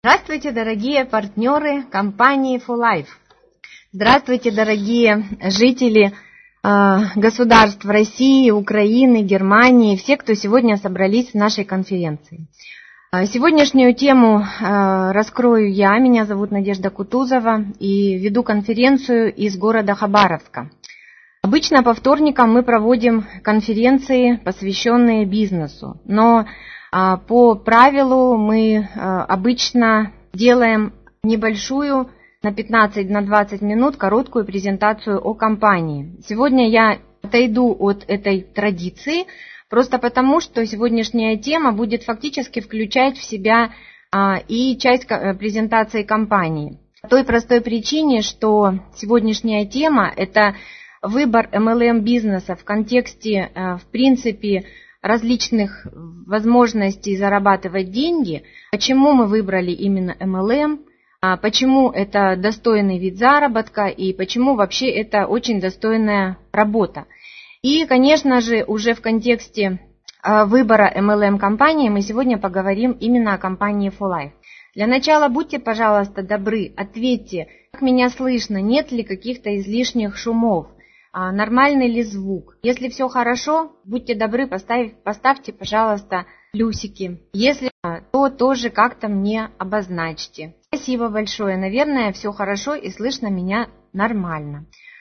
Здравствуйте, дорогие партнеры компании For Life. Здравствуйте, дорогие жители государств России, Украины, Германии, все, кто сегодня собрались в нашей конференции. Сегодняшнюю тему раскрою я. Меня зовут Надежда Кутузова и веду конференцию из города Хабаровска. Обычно по вторникам мы проводим конференции, посвященные бизнесу, но по правилу мы обычно делаем небольшую на 15-20 минут короткую презентацию о компании. Сегодня я отойду от этой традиции, просто потому, что сегодняшняя тема будет фактически включать в себя и часть презентации компании. По той простой причине, что сегодняшняя тема – это выбор MLM-бизнеса в контексте, в принципе, различных возможностей зарабатывать деньги, почему мы выбрали именно MLM, почему это достойный вид заработка и почему вообще это очень достойная работа. И, конечно же, уже в контексте выбора MLM-компании мы сегодня поговорим именно о компании For Life. Для начала будьте, пожалуйста, добры, ответьте, как меня слышно, нет ли каких-то излишних шумов. Нормальный ли звук? Если все хорошо, будьте добры, поставьте, пожалуйста, плюсики. Если то тоже как-то мне обозначьте. Спасибо большое. Наверное, все хорошо и слышно меня нормально.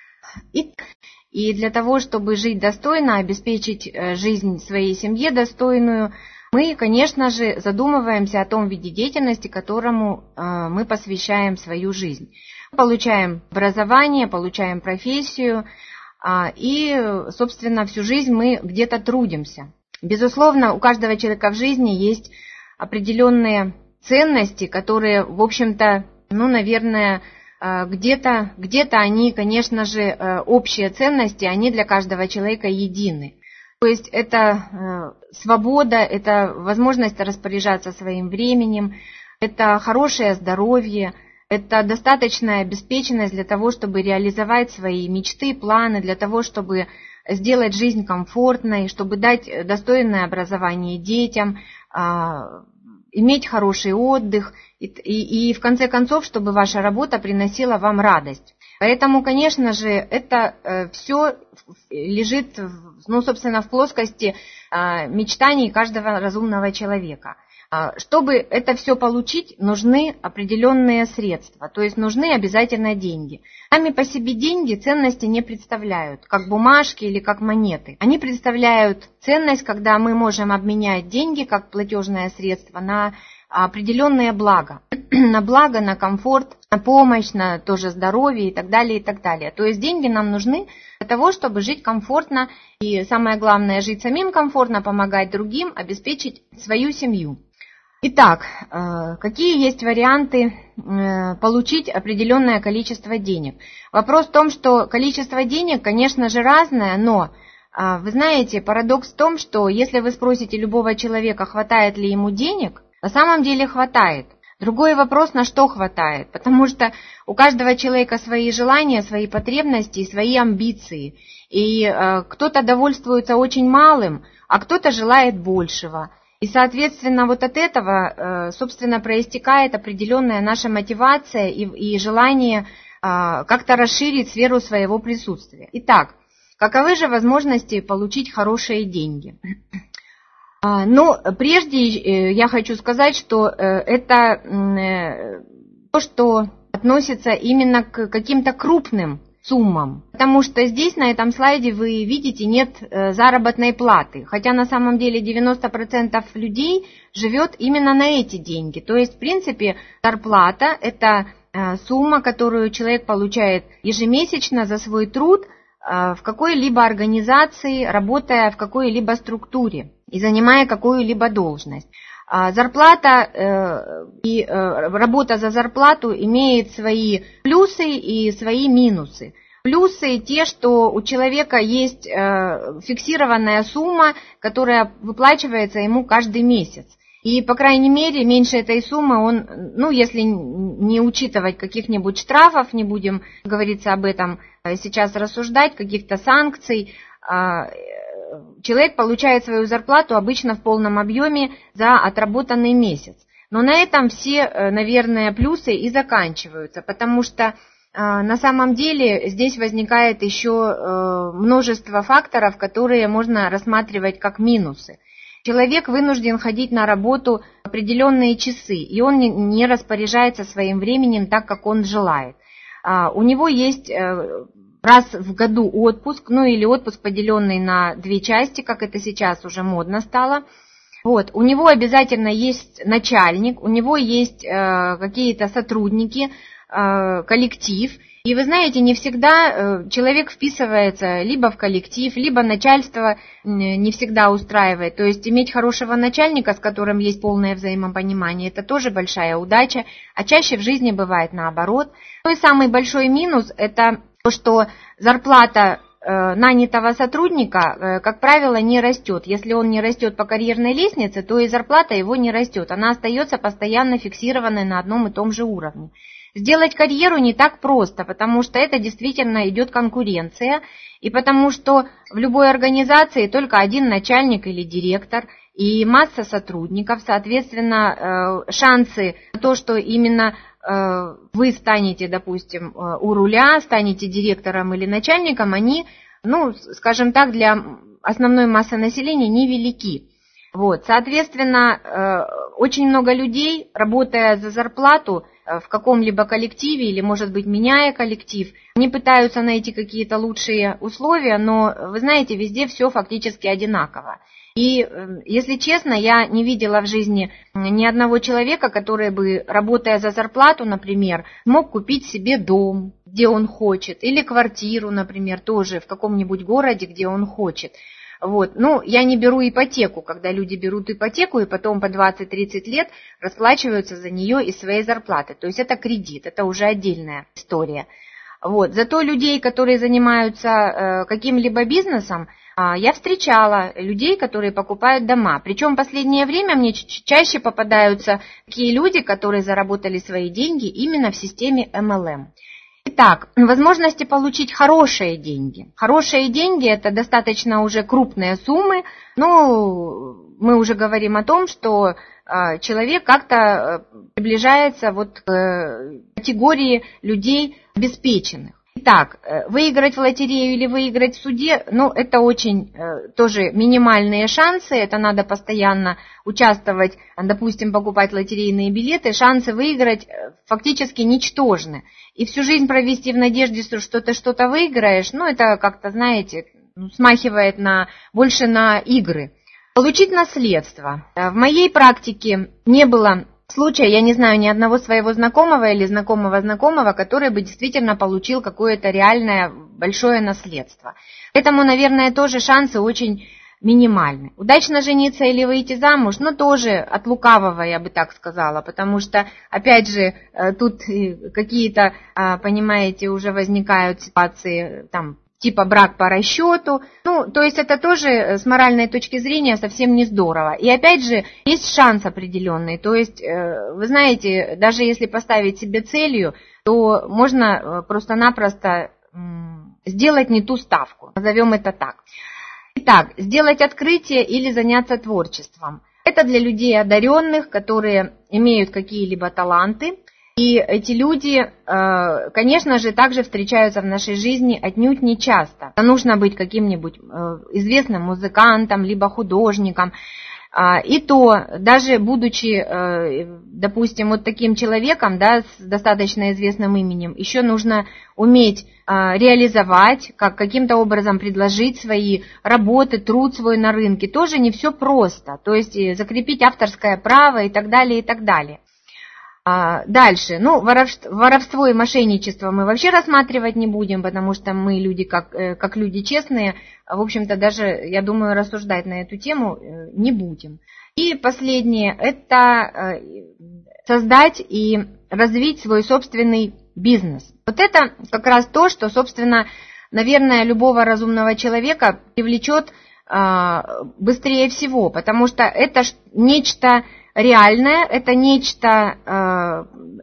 И для того, чтобы жить достойно, обеспечить жизнь своей семье достойную, мы, конечно же, задумываемся о том виде деятельности, которому мы посвящаем свою жизнь. Получаем образование, получаем профессию, и, собственно, всю жизнь мы где-то трудимся. Безусловно, у каждого человека в жизни есть определенные ценности, которые, в общем-то, наверное, где-то они, конечно же, общие ценности, они для каждого человека едины. То есть это свобода, это возможность распоряжаться своим временем, это хорошее здоровье, это достаточная обеспеченность для того, чтобы реализовать свои мечты, планы, для того, чтобы сделать жизнь комфортной, чтобы дать достойное образование детям, иметь хороший отдых и в конце концов, чтобы ваша работа приносила вам радость. Поэтому, конечно же, это все лежит, собственно, в плоскости мечтаний каждого разумного человека. Чтобы это все получить, нужны определенные средства, то есть нужны обязательно деньги. Сами по себе деньги ценности не представляют, как бумажки или как монеты. Они представляют ценность, когда мы можем обменять деньги как платежное средство на определенные блага, на благо, на комфорт, на помощь, на тоже здоровье и так далее, и так далее. То есть деньги нам нужны для того, чтобы жить комфортно и, самое главное, жить самим комфортно, помогать другим, обеспечить свою семью. Итак, какие есть варианты получить определенное количество денег? Вопрос в том, что количество денег, конечно же, разное, но вы знаете, парадокс в том, что если вы спросите любого человека, хватает ли ему денег, на самом деле хватает. Другой вопрос, на что хватает, потому что у каждого человека свои желания, свои потребности, свои амбиции. И кто-то довольствуется очень малым, а кто-то желает большего. И, соответственно, вот от этого, собственно, проистекает определенная наша мотивация и желание как-то расширить сферу своего присутствия. Итак, каковы же возможности получить хорошие деньги? Но прежде я хочу сказать, что это то, что относится именно к каким-то крупным суммам, потому что здесь, на этом слайде, вы видите, нет заработной платы, хотя на самом деле 90% людей живет именно на эти деньги. То есть, в принципе, зарплата – это сумма, которую человек получает ежемесячно за свой труд в какой-либо организации, работая в какой-либо структуре и занимая какую-либо должность. Зарплата и работа за зарплату имеет свои плюсы и свои минусы. Плюсы те, что у человека есть фиксированная сумма, которая выплачивается ему каждый месяц. И, по крайней мере, меньше этой суммы он, если не учитывать каких-нибудь штрафов, не будем, говорится, об этом сейчас рассуждать, каких-то санкций, человек получает свою зарплату обычно в полном объеме за отработанный месяц. Но на этом все, наверное, плюсы и заканчиваются, потому что на самом деле здесь возникает еще множество факторов, которые можно рассматривать как минусы. Человек вынужден ходить на работу определенные часы, и он не распоряжается своим временем так, как он желает. У него есть раз в году отпуск, ну или отпуск, поделенный на 2 части, как это сейчас уже модно стало. Вот. У него обязательно есть начальник, у него есть какие-то сотрудники, коллектив. И вы знаете, не всегда человек вписывается либо в коллектив, либо начальство не всегда устраивает. То есть иметь хорошего начальника, с которым есть полное взаимопонимание, это тоже большая удача, а чаще в жизни бывает наоборот. Ну и самый большой минус – это то, что зарплата нанятого сотрудника, как правило, не растет. Если он не растет по карьерной лестнице, то и зарплата его не растет. Она остается постоянно фиксированной на одном и том же уровне. Сделать карьеру не так просто, потому что это действительно идет конкуренция, и потому что в любой организации только один начальник или директор и масса сотрудников, соответственно, шансы на то, что именно вы станете, допустим, у руля, станете директором или начальником, они, ну, скажем так, для основной массы населения невелики. Вот, соответственно, очень много людей, работая за зарплату в каком-либо коллективе или, может быть, меняя коллектив, они пытаются найти какие-то лучшие условия, но, вы знаете, везде все фактически одинаково. И, если честно, я не видела в жизни ни одного человека, который бы, работая за зарплату, например, мог купить себе дом, где он хочет, или квартиру, например, тоже в каком-нибудь городе, где он хочет. Вот. Ну, я не беру ипотеку, когда люди берут ипотеку и потом по 20-30 лет расплачиваются за нее из своей зарплаты. То есть это кредит, это уже отдельная история. Вот. Зато людей, которые занимаются каким-либо бизнесом, я встречала людей, которые покупают дома. Причем в последнее время мне чаще попадаются такие люди, которые заработали свои деньги именно в системе MLM. Итак, возможности получить хорошие деньги. Хорошие деньги – это достаточно уже крупные суммы. Ну, мы уже говорим о том, что человек как-то приближается вот к категории людей обеспеченных. Итак, выиграть в лотерею или выиграть в суде, ну, это очень тоже минимальные шансы, это надо постоянно участвовать, допустим, покупать лотерейные билеты, шансы выиграть фактически ничтожны. И всю жизнь провести в надежде, что ты что-то выиграешь, ну, это как-то, знаете, смахивает больше на игры. Получить наследство. В моей практике не было случая, я не знаю ни одного своего знакомого или знакомого, который бы действительно получил какое-то реальное большое наследство. Поэтому, наверное, тоже шансы очень минимальны. Удачно жениться или выйти замуж, но тоже от лукавого, я бы так сказала, потому что, опять же, тут какие-то, понимаете, уже возникают ситуации, там, типа брак по расчету, ну, то есть это тоже с моральной точки зрения совсем не здорово. И опять же, есть шанс определенный, то есть, вы знаете, даже если поставить себе целью, то можно просто-напросто сделать не ту ставку, назовем это так. Итак, сделать открытие или заняться творчеством. Это для людей одаренных, которые имеют какие-либо таланты. И эти люди, конечно же, также встречаются в нашей жизни отнюдь не часто. Нужно быть каким-нибудь известным музыкантом, либо художником. И то, даже будучи, допустим, вот таким человеком, да, с достаточно известным именем, еще нужно уметь реализовать, каким-то образом предложить свои работы, труд свой на рынке. Тоже не все просто. То есть закрепить авторское право и так далее, и так далее. Дальше, ну, воровство и мошенничество мы вообще рассматривать не будем, потому что мы люди, как люди честные, в общем-то, даже, я думаю, рассуждать на эту тему не будем. И последнее, это создать и развить свой собственный бизнес. Вот это как раз то, что, собственно, наверное, любого разумного человека привлечет быстрее всего, потому что это нечто реальное, это нечто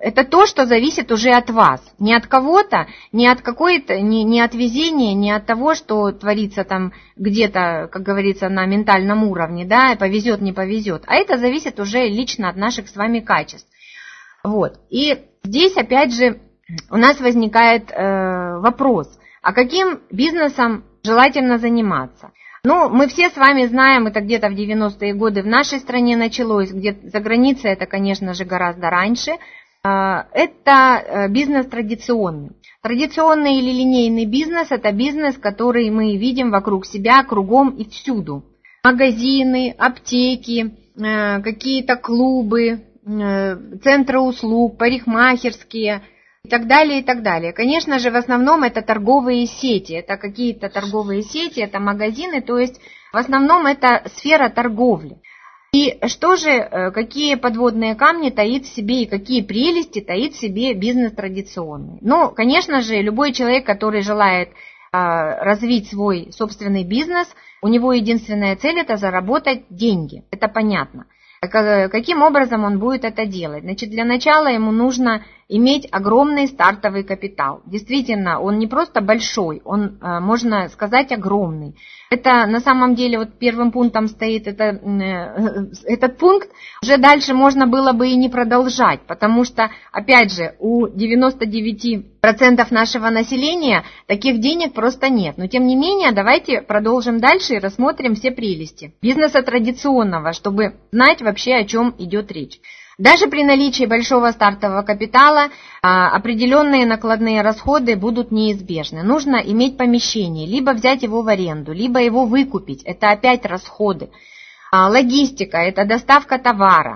это то, что зависит уже от вас, не от кого-то, не от какой-то, не от везения, не от того, что творится там где-то, как говорится, на ментальном уровне, да, повезет, не повезет, а это зависит уже лично от наших с вами качеств. Вот. И здесь, опять же, у нас возникает вопрос, а каким бизнесом желательно заниматься? Ну, мы все с вами знаем, это где-то в 90-е годы в нашей стране началось, где-то за границей это, конечно же, гораздо раньше. Это бизнес традиционный. Традиционный или линейный бизнес – это бизнес, который мы видим вокруг себя, кругом и всюду. Магазины, аптеки, какие-то клубы, центры услуг, парикмахерские и так далее, и так далее. Конечно же, в основном это торговые сети, это какие-то торговые сети, это магазины, то есть в основном это сфера торговли. И что же, какие подводные камни таит в себе и какие прелести таит в себе бизнес традиционный? Ну, конечно же, любой человек, который желает развить свой собственный бизнес, у него единственная цель – это заработать деньги, это понятно. Каким образом он будет это делать? Значит, для начала ему нужно иметь огромный стартовый капитал. Действительно, он не просто большой, он, можно сказать, огромный. Это на самом деле вот первым пунктом стоит этот пункт, уже дальше можно было бы и не продолжать, потому что, опять же, у 99% нашего населения таких денег просто нет. Но тем не менее, давайте продолжим дальше и рассмотрим все прелести бизнеса традиционного, чтобы знать вообще, о чем идет речь. Даже при наличии большого стартового капитала определенные накладные расходы будут неизбежны. Нужно иметь помещение, либо взять его в аренду, либо его выкупить. Это опять расходы. Логистика – это доставка товара.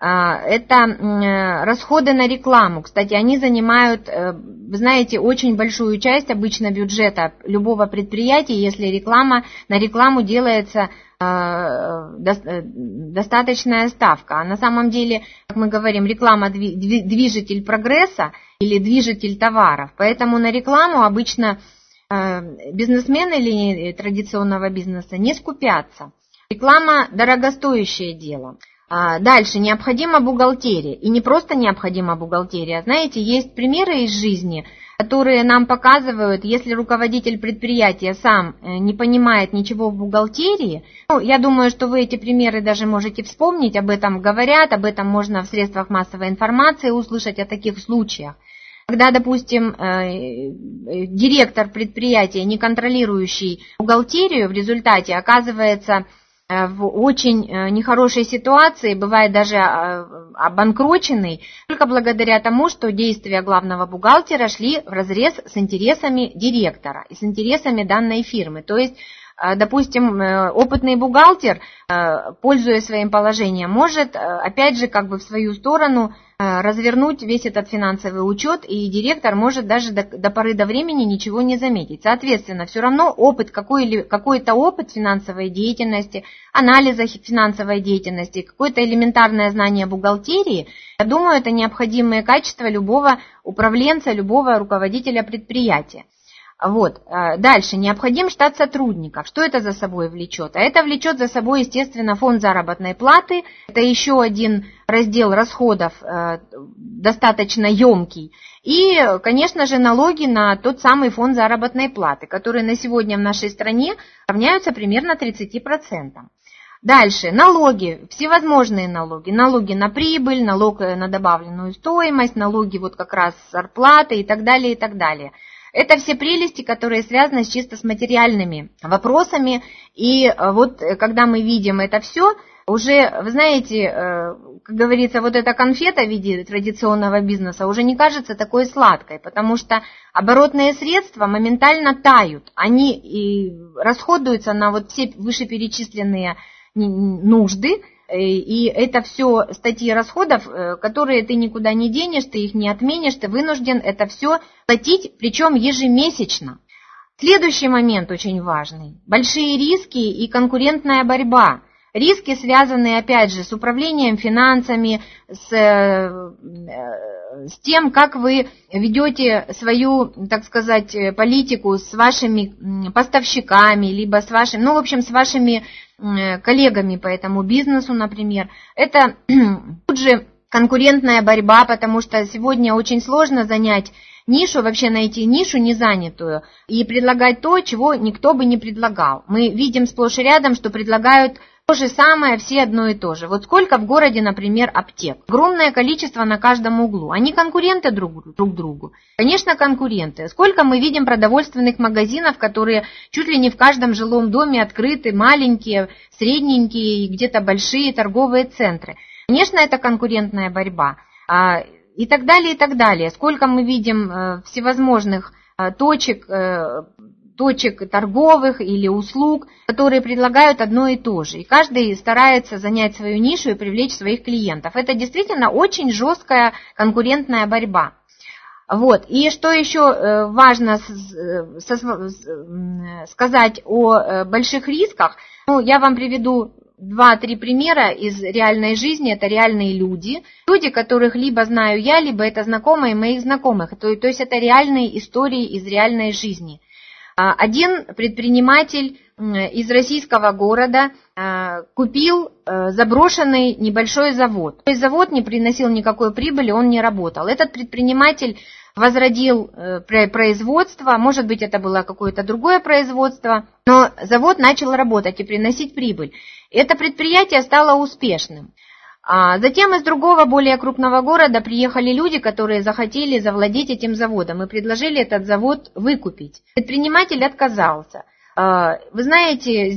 Это расходы на рекламу. Кстати, они занимают, вы знаете, очень большую часть обычно бюджета любого предприятия, если на рекламу делается достаточная ставка. А на самом деле, как мы говорим, реклама – движитель прогресса или движитель товаров. Поэтому на рекламу обычно бизнесмены или традиционного бизнеса не скупятся. Реклама – дорогостоящее дело. Дальше, необходима бухгалтерия. И не просто необходима бухгалтерия. Знаете, есть примеры из жизни, которые нам показывают, если руководитель предприятия сам не понимает ничего в бухгалтерии, ну, я думаю, что вы эти примеры даже можете вспомнить, об этом говорят, об этом можно в средствах массовой информации услышать о таких случаях. Когда, допустим, директор предприятия, не контролирующий бухгалтерию, в результате оказывается в очень нехорошей ситуации, бывает даже обанкроченный, только благодаря тому, что действия главного бухгалтера шли вразрез с интересами директора и с интересами данной фирмы. То есть, допустим, опытный бухгалтер, пользуясь своим положением, может, опять же, как бы в свою сторону развернуть весь этот финансовый учет, и директор может даже до поры до времени ничего не заметить. Соответственно, все равно какой-то опыт финансовой деятельности, анализа финансовой деятельности, какое-то элементарное знание бухгалтерии, я думаю, это необходимые качества любого управленца, любого руководителя предприятия. Вот. Дальше. Необходим штат сотрудников. Что это за собой влечет? А это влечет за собой, естественно, фонд заработной платы. Это еще один раздел расходов достаточно емкий. И, конечно же, налоги на тот самый фонд заработной платы, которые на сегодня в нашей стране равняются примерно 30%. Дальше. Налоги. Всевозможные налоги. Налоги на прибыль, налог на добавленную стоимость, налоги вот как раз с зарплаты и так далее, и так далее. Это все прелести, которые связаны чисто с материальными вопросами. И вот когда мы видим это все, уже, вы знаете, как говорится, вот эта конфета в виде традиционного бизнеса уже не кажется такой сладкой, потому что оборотные средства моментально тают. Они и расходуются на вот все вышеперечисленные нужды. И это все статьи расходов, которые ты никуда не денешь, ты их не отменишь, ты вынужден это все платить, причем ежемесячно. Следующий момент очень важный. Большие риски и конкурентная борьба. Риски, связанные, опять же, с управлением финансами, с тем, как вы ведете свою, так сказать, политику с вашими поставщиками, либо с вашими, ну, в общем, с вашими коллегами по этому бизнесу, например. Это тут же конкурентная борьба, потому что сегодня очень сложно занять нишу, вообще найти нишу незанятую и предлагать то, чего никто бы не предлагал. Мы видим сплошь и рядом, что предлагают то же самое, все одно и то же. Вот сколько в городе, например, аптек? Огромное количество на каждом углу. Они конкуренты друг другу? Конечно, конкуренты. Сколько мы видим продовольственных магазинов, которые чуть ли не в каждом жилом доме открыты, маленькие, средненькие и где-то большие торговые центры. Конечно, это конкурентная борьба. И так далее, и так далее. Сколько мы видим всевозможных точек торговых или услуг, которые предлагают одно и то же. И каждый старается занять свою нишу и привлечь своих клиентов. Это действительно очень жесткая конкурентная борьба. Вот. И что еще важно сказать о больших рисках, я вам приведу 2-3 примера из реальной жизни. Это реальные люди, которых либо знаю я, либо это знакомые моих знакомых. То есть это реальные истории из реальной жизни. Один предприниматель из российского города купил заброшенный небольшой завод. То есть завод не приносил никакой прибыли, он не работал. Этот предприниматель возродил производство, может быть, это было какое-то другое производство, но завод начал работать и приносить прибыль. Это предприятие стало успешным. Затем из другого, более крупного города приехали люди, которые захотели завладеть этим заводом и предложили этот завод выкупить. Предприниматель отказался. Вы знаете,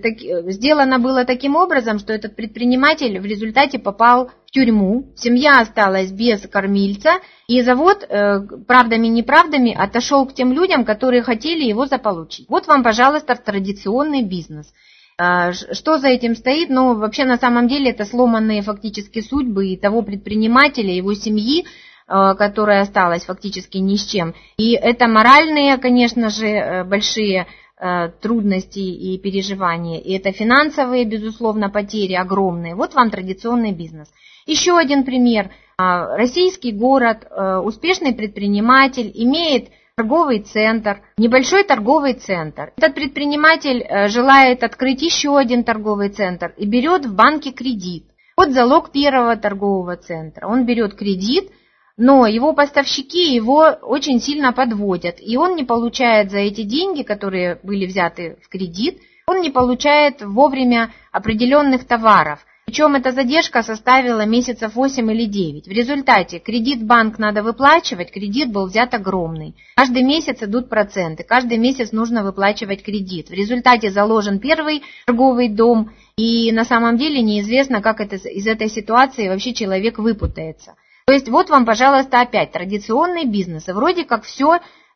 сделано было таким образом, что этот предприниматель в результате попал в тюрьму, семья осталась без кормильца, и завод, правдами-неправдами, отошел к тем людям, которые хотели его заполучить. Вот вам, пожалуйста, традиционный бизнес. Что за этим стоит? Вообще на самом деле это сломанные фактически судьбы и того предпринимателя, его семьи, которая осталась фактически ни с чем. И это моральные, конечно же, большие трудности и переживания, и это финансовые, безусловно, потери огромные. Вот вам традиционный бизнес. Еще один пример. Российский город, успешный предприниматель, имеет торговый центр, небольшой торговый центр. Этот предприниматель желает открыть еще один торговый центр и берет в банке кредит. Вот залог первого торгового центра. Он берет кредит, но его поставщики его очень сильно подводят, и он не получает за эти деньги, которые были взяты в кредит, он не получает вовремя определенных товаров. Причем эта задержка составила месяцев 8 или 9. В результате кредит в банк надо выплачивать, кредит был взят огромный. Каждый месяц идут проценты, каждый месяц нужно выплачивать кредит. В результате заложен первый торговый дом, и на самом деле неизвестно, как из этой ситуации вообще человек выпутается. То есть вот вам, пожалуйста, опять традиционный бизнес. И вроде как все,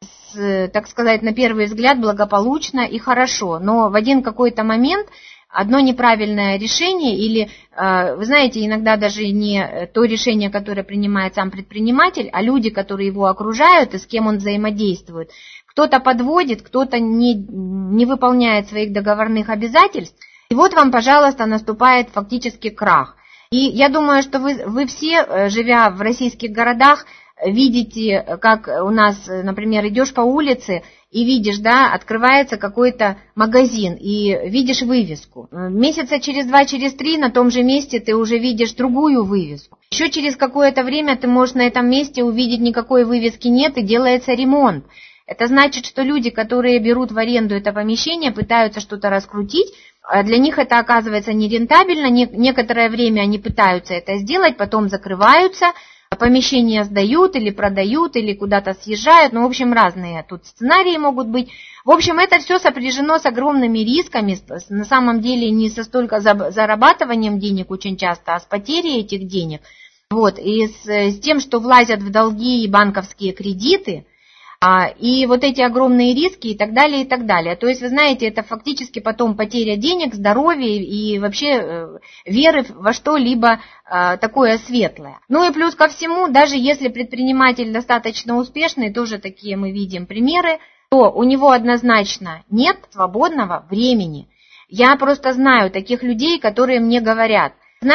так сказать, на первый взгляд благополучно и хорошо, но в один какой-то момент одно неправильное решение или, вы знаете, иногда даже не то решение, которое принимает сам предприниматель, а люди, которые его окружают и с кем он взаимодействует. Кто-то подводит, кто-то не выполняет своих договорных обязательств. И вот вам, пожалуйста, наступает фактически крах. И я думаю, что вы все, живя в российских городах, видите, как у нас, например, идешь по улице и видишь, открывается какой-то магазин и видишь вывеску. Месяца через 2, через 3 на том же месте ты уже видишь другую вывеску. Еще через какое-то время ты можешь на этом месте увидеть, никакой вывески нет и делается ремонт. Это значит, что люди, которые берут в аренду это помещение, пытаются что-то раскрутить. Для них это оказывается нерентабельно, некоторое время они пытаются это сделать, потом закрываются, помещения сдают или продают, или куда-то съезжают, в общем, разные тут сценарии могут быть. В общем, это все сопряжено с огромными рисками, на самом деле не со столько зарабатыванием денег очень часто, а с потерей этих денег, и с тем, что влазят в долги и банковские кредиты, и вот эти огромные риски и так далее, и так далее. То есть, вы знаете, это фактически потом потеря денег, здоровья и вообще веры во что-либо такое светлое. И плюс ко всему, даже если предприниматель достаточно успешный, тоже такие мы видим примеры, то у него однозначно нет свободного времени. Я просто знаю таких людей, которые мне говорят: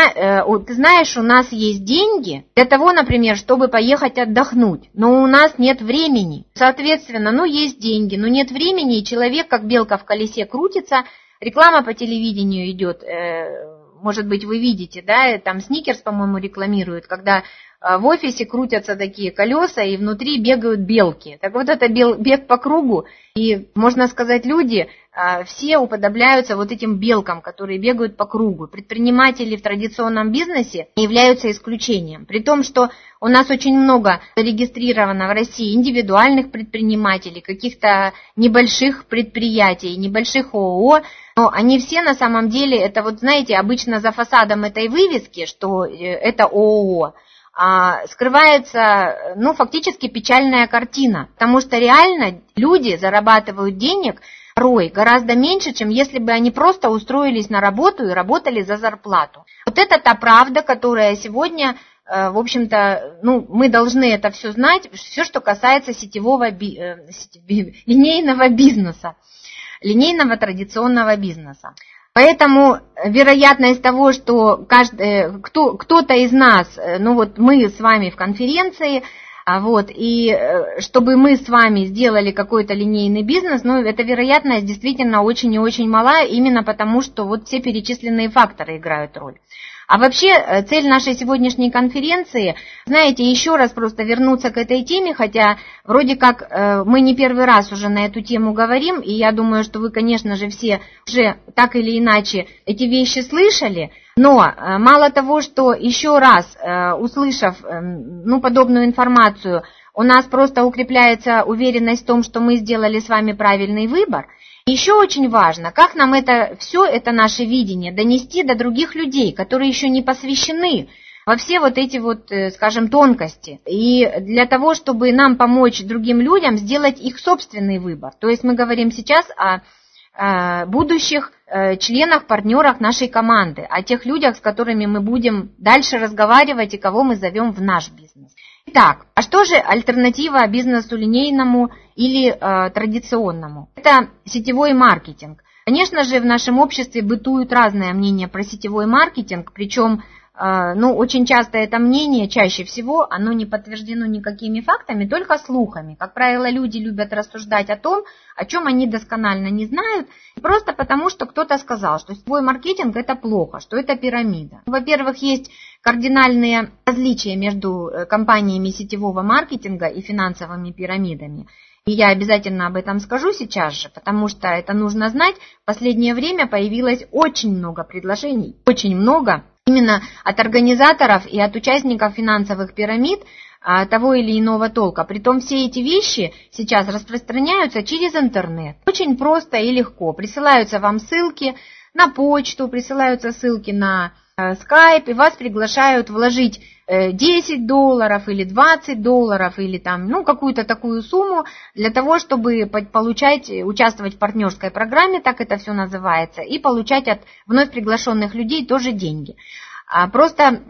ты знаешь, у нас есть деньги для того, например, чтобы поехать отдохнуть, но у нас нет времени. Соответственно, есть деньги, но нет времени, и человек, как белка в колесе, крутится, реклама по телевидению идет, может быть, вы видите, да, там Сникерс, по-моему, рекламируют, когда в офисе крутятся такие колеса, и внутри бегают белки. Так вот, это бег по кругу, и, можно сказать, люди все уподобляются вот этим белкам, которые бегают по кругу. Предприниматели в традиционном бизнесе являются исключением. При том, что у нас очень много зарегистрировано в России индивидуальных предпринимателей, каких-то небольших предприятий, небольших ООО, но они все на самом деле, это вот, знаете, обычно за фасадом этой вывески, что это ООО, скрывается, фактически печальная картина, потому что реально люди зарабатывают денег порой гораздо меньше, чем если бы они просто устроились на работу и работали за зарплату. Вот это та правда, которая сегодня, в общем-то, мы должны это все знать, все, что касается линейного бизнеса, линейного традиционного бизнеса. Поэтому вероятность того, что кто-то из нас, мы с вами в конференции, и чтобы мы с вами сделали какой-то линейный бизнес, эта вероятность действительно очень и очень мала, именно потому, что вот все перечисленные факторы играют роль. А вообще цель нашей сегодняшней конференции, знаете, еще раз просто вернуться к этой теме, хотя вроде как мы не первый раз уже на эту тему говорим, и я думаю, что вы, конечно же, все уже так или иначе эти вещи слышали, но мало того, что еще раз, услышав подобную информацию, у нас просто укрепляется уверенность в том, что мы сделали с вами правильный выбор. Еще очень важно, как нам все это наше видение донести до других людей, которые еще не посвящены во все вот эти скажем, тонкости. И для того, чтобы нам помочь другим людям сделать их собственный выбор. То есть мы говорим сейчас о будущих членах, партнерах нашей команды, о тех людях, с которыми мы будем дальше разговаривать и кого мы зовем в наш бизнес. Итак, а что же альтернатива бизнесу линейному или традиционному? Это сетевой маркетинг. Конечно же, в нашем обществе бытуют разные мнения про сетевой маркетинг, причем очень часто это мнение, чаще всего, оно не подтверждено никакими фактами, только слухами. Как правило, люди любят рассуждать о том, о чем они досконально не знают, просто потому, что кто-то сказал, что сетевой маркетинг – это плохо, что это пирамида. Во-первых, есть кардинальные различия между компаниями сетевого маркетинга и финансовыми пирамидами. И я обязательно об этом скажу сейчас же, потому что это нужно знать. В последнее время появилось очень много предложений, очень много, именно от организаторов и от участников финансовых пирамид того или иного толка. Притом все эти вещи сейчас распространяются через интернет. Очень просто и легко. Присылаются вам ссылки на почту, присылаются ссылки на Skype, и вас приглашают вложить $10 или $20 или какую-то такую сумму для того, чтобы участвовать в партнерской программе, так это все называется, и получать от вновь приглашенных людей тоже деньги. Просто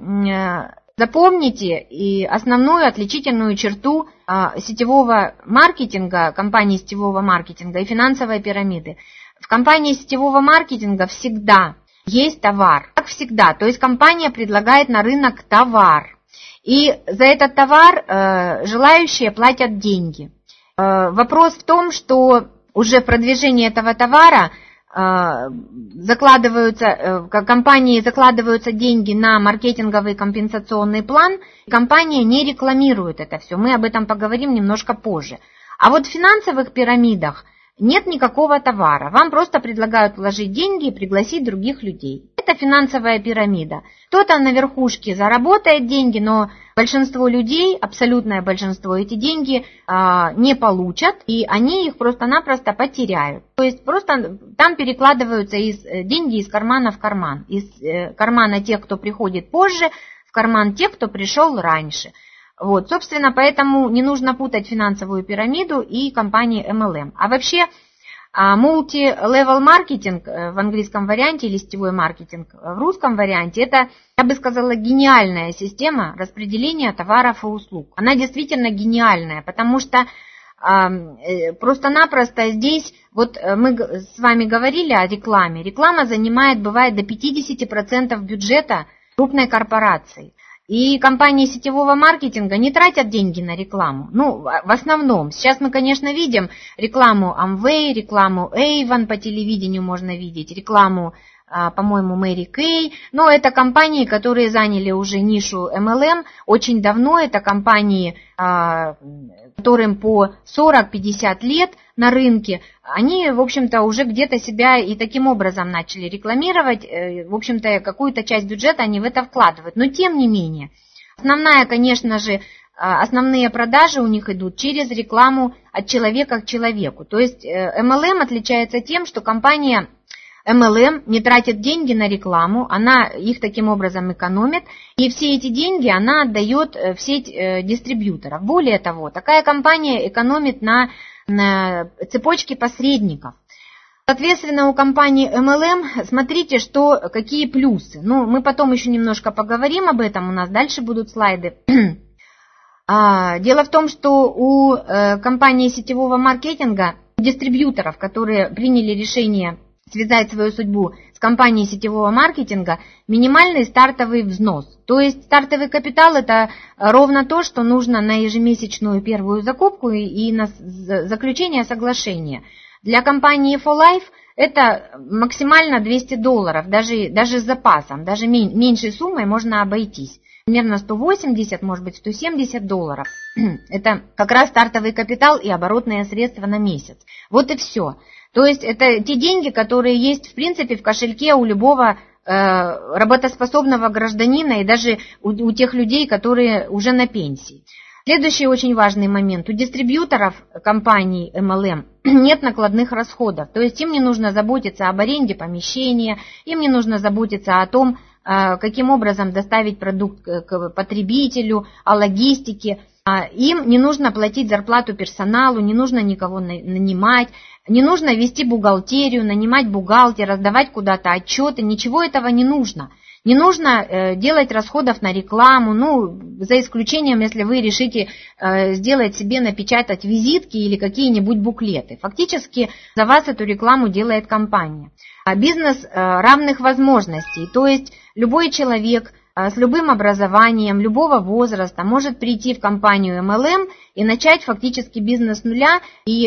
запомните и основную отличительную черту сетевого маркетинга, компании сетевого маркетинга и финансовой пирамиды. В компании сетевого маркетинга всегда есть товар, как всегда, то есть компания предлагает на рынок товар, и за этот товар желающие платят деньги. Вопрос в том, что уже в продвижении этого товара компании закладываются деньги на маркетинговый компенсационный план, и компания не рекламирует это все, мы об этом поговорим немножко позже. А вот в финансовых пирамидах нет никакого товара, вам просто предлагают вложить деньги и пригласить других людей. Это финансовая пирамида. Кто-то на верхушке заработает деньги, но большинство людей, абсолютное большинство, эти деньги не получат, и они их просто-напросто потеряют. То есть просто там перекладываются деньги из кармана в карман, из кармана тех, кто приходит позже, в карман тех, кто пришел раньше. Собственно, поэтому не нужно путать финансовую пирамиду и компании MLM. А вообще, multi-level маркетинг в английском варианте или сетевой маркетинг в русском варианте, это, я бы сказала, гениальная система распределения товаров и услуг. Она действительно гениальная, потому что просто-напросто здесь, мы с вами говорили о рекламе. Реклама занимает, бывает, до 50% бюджета крупной корпорации. И компании сетевого маркетинга не тратят деньги на рекламу. В основном. Сейчас мы, конечно, видим рекламу Amway, рекламу Avon по телевидению можно видеть, рекламу по-моему, Мэри Кей, но это компании, которые заняли уже нишу MLM очень давно, это компании, которым по 40-50 лет на рынке, они, в общем-то, уже где-то себя и таким образом начали рекламировать, в общем-то, какую-то часть бюджета они в это вкладывают, но тем не менее, основная, конечно же, основные продажи у них идут через рекламу от человека к человеку, то есть MLM отличается тем, что компания MLM не тратит деньги на рекламу, она их таким образом экономит, и все эти деньги она отдает в сеть дистрибьюторов. Более того, такая компания экономит на цепочке посредников. Соответственно, у компании MLM, смотрите, какие плюсы. Ну, мы потом еще немножко поговорим об этом, у нас дальше будут слайды. Дело в том, что у компании сетевого маркетинга, дистрибьюторов, которые приняли решение связать свою судьбу с компанией сетевого маркетинга, минимальный стартовый взнос. То есть стартовый капитал – это ровно то, что нужно на ежемесячную первую закупку и на заключение соглашения. Для компании For Life это максимально $200, даже с запасом, даже меньшей суммой можно обойтись. Примерно 180, может быть, $170. Это как раз стартовый капитал и оборотные средства на месяц. Вот и все. То есть это те деньги, которые есть в принципе в кошельке у любого работоспособного гражданина и даже у тех людей, которые уже на пенсии. Следующий очень важный момент. У дистрибьюторов компаний MLM нет накладных расходов. То есть им не нужно заботиться об аренде помещения, им не нужно заботиться о том, каким образом доставить продукт к потребителю, о логистике. Им не нужно платить зарплату персоналу, не нужно никого нанимать, не нужно вести бухгалтерию, нанимать бухгалтера, сдавать куда-то отчеты, ничего этого не нужно. Не нужно делать расходов на рекламу, за исключением, если вы решите сделать себе, напечатать визитки или какие-нибудь буклеты. Фактически за вас эту рекламу делает компания. Бизнес равных возможностей, то есть любой человек с любым образованием, любого возраста может прийти в компанию MLM и начать фактически бизнес с нуля, и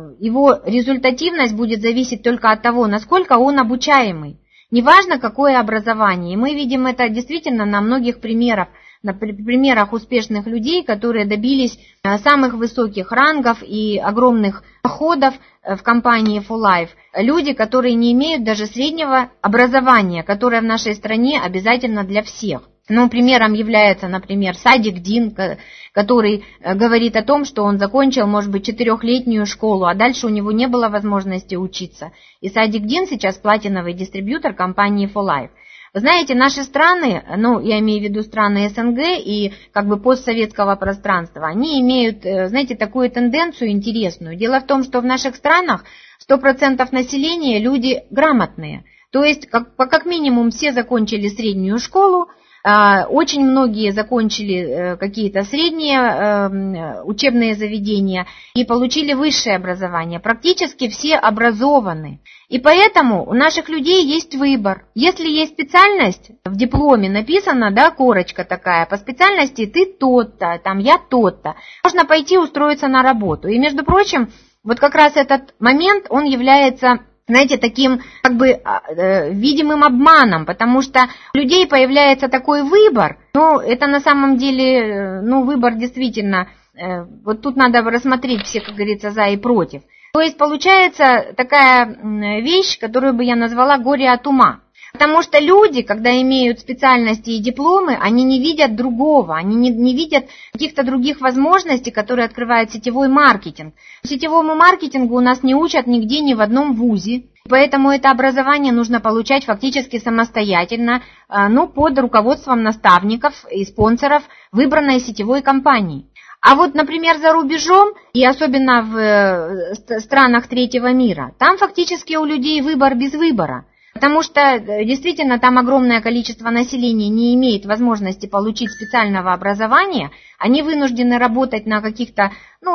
его результативность будет зависеть только от того, насколько он обучаемый. Неважно, какое образование. И мы видим это действительно на многих примерах, на примерах успешных людей, которые добились самых высоких рангов и огромных доходов в компании For Life. Люди, которые не имеют даже среднего образования, которое в нашей стране обязательно для всех. Примером является, например, Садик Дин, который говорит о том, что он закончил, может быть, 4-летнюю школу, а дальше у него не было возможности учиться. И Садик Дин сейчас платиновый дистрибьютор компании For Life. Вы знаете, наши страны, я имею в виду страны СНГ и постсоветского пространства, они имеют, знаете, такую тенденцию интересную. Дело в том, что в наших странах 100% населения люди грамотные. То есть, как минимум, все закончили среднюю школу, очень многие закончили какие-то средние учебные заведения и получили высшее образование. Практически все образованы. И поэтому у наших людей есть выбор. Если есть специальность, в дипломе написано, корочка такая, по специальности ты тот-то, я тот-то, можно пойти устроиться на работу. И, между прочим, вот как раз этот момент, он является, знаете, таким видимым обманом, потому что у людей появляется такой выбор, это на самом деле, выбор действительно, вот тут надо рассмотреть все, как говорится, за и против. То есть получается такая вещь, которую бы я назвала горе от ума. Потому что люди, когда имеют специальности и дипломы, они не видят другого, они не видят каких-то других возможностей, которые открывает сетевой маркетинг. Сетевому маркетингу у нас не учат нигде, ни в одном вузе, поэтому это образование нужно получать фактически самостоятельно, под руководством наставников и спонсоров выбранной сетевой компании. А вот, например, за рубежом, и особенно в странах третьего мира, там фактически у людей выбор без выбора. Потому что действительно там огромное количество населения не имеет возможности получить специального образования, они вынуждены работать на каких-то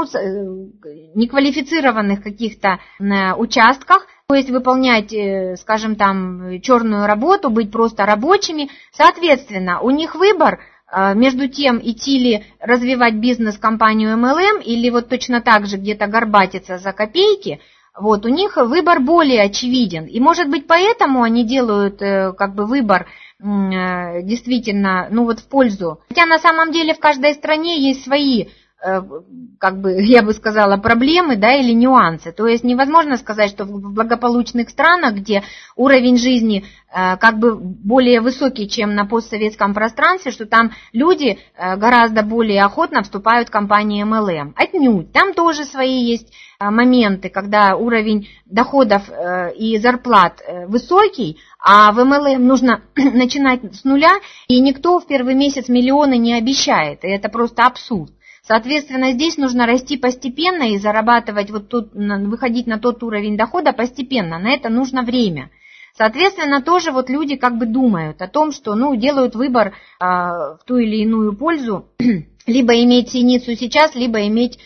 неквалифицированных каких-то участках, то есть выполнять, скажем черную работу, быть просто рабочими. Соответственно, у них выбор между тем, идти ли развивать бизнес-компанию MLM или вот точно так же где-то горбатиться за копейки, Вот, у них выбор более очевиден. И, может быть, поэтому они делают как бы выбор действительно, ну вот в пользу. Хотя на самом деле в каждой стране есть свои, как бы, я бы сказала, проблемы, да, или нюансы. То есть невозможно сказать, что в благополучных странах, где уровень жизни как бы более высокий, чем на постсоветском пространстве, что там люди гораздо более охотно вступают в компании MLM. Отнюдь. Там тоже свои есть моменты, когда уровень доходов и зарплат высокий, а в MLM нужно начинать с нуля, и никто в первый месяц миллионы не обещает, и это просто абсурд. Соответственно, здесь нужно расти постепенно и зарабатывать, вот тут, выходить на тот уровень дохода постепенно, на это нужно время. Соответственно, тоже вот люди как бы думают о том, что, ну, делают выбор в ту или иную пользу, либо иметь синицу сейчас, либо иметь,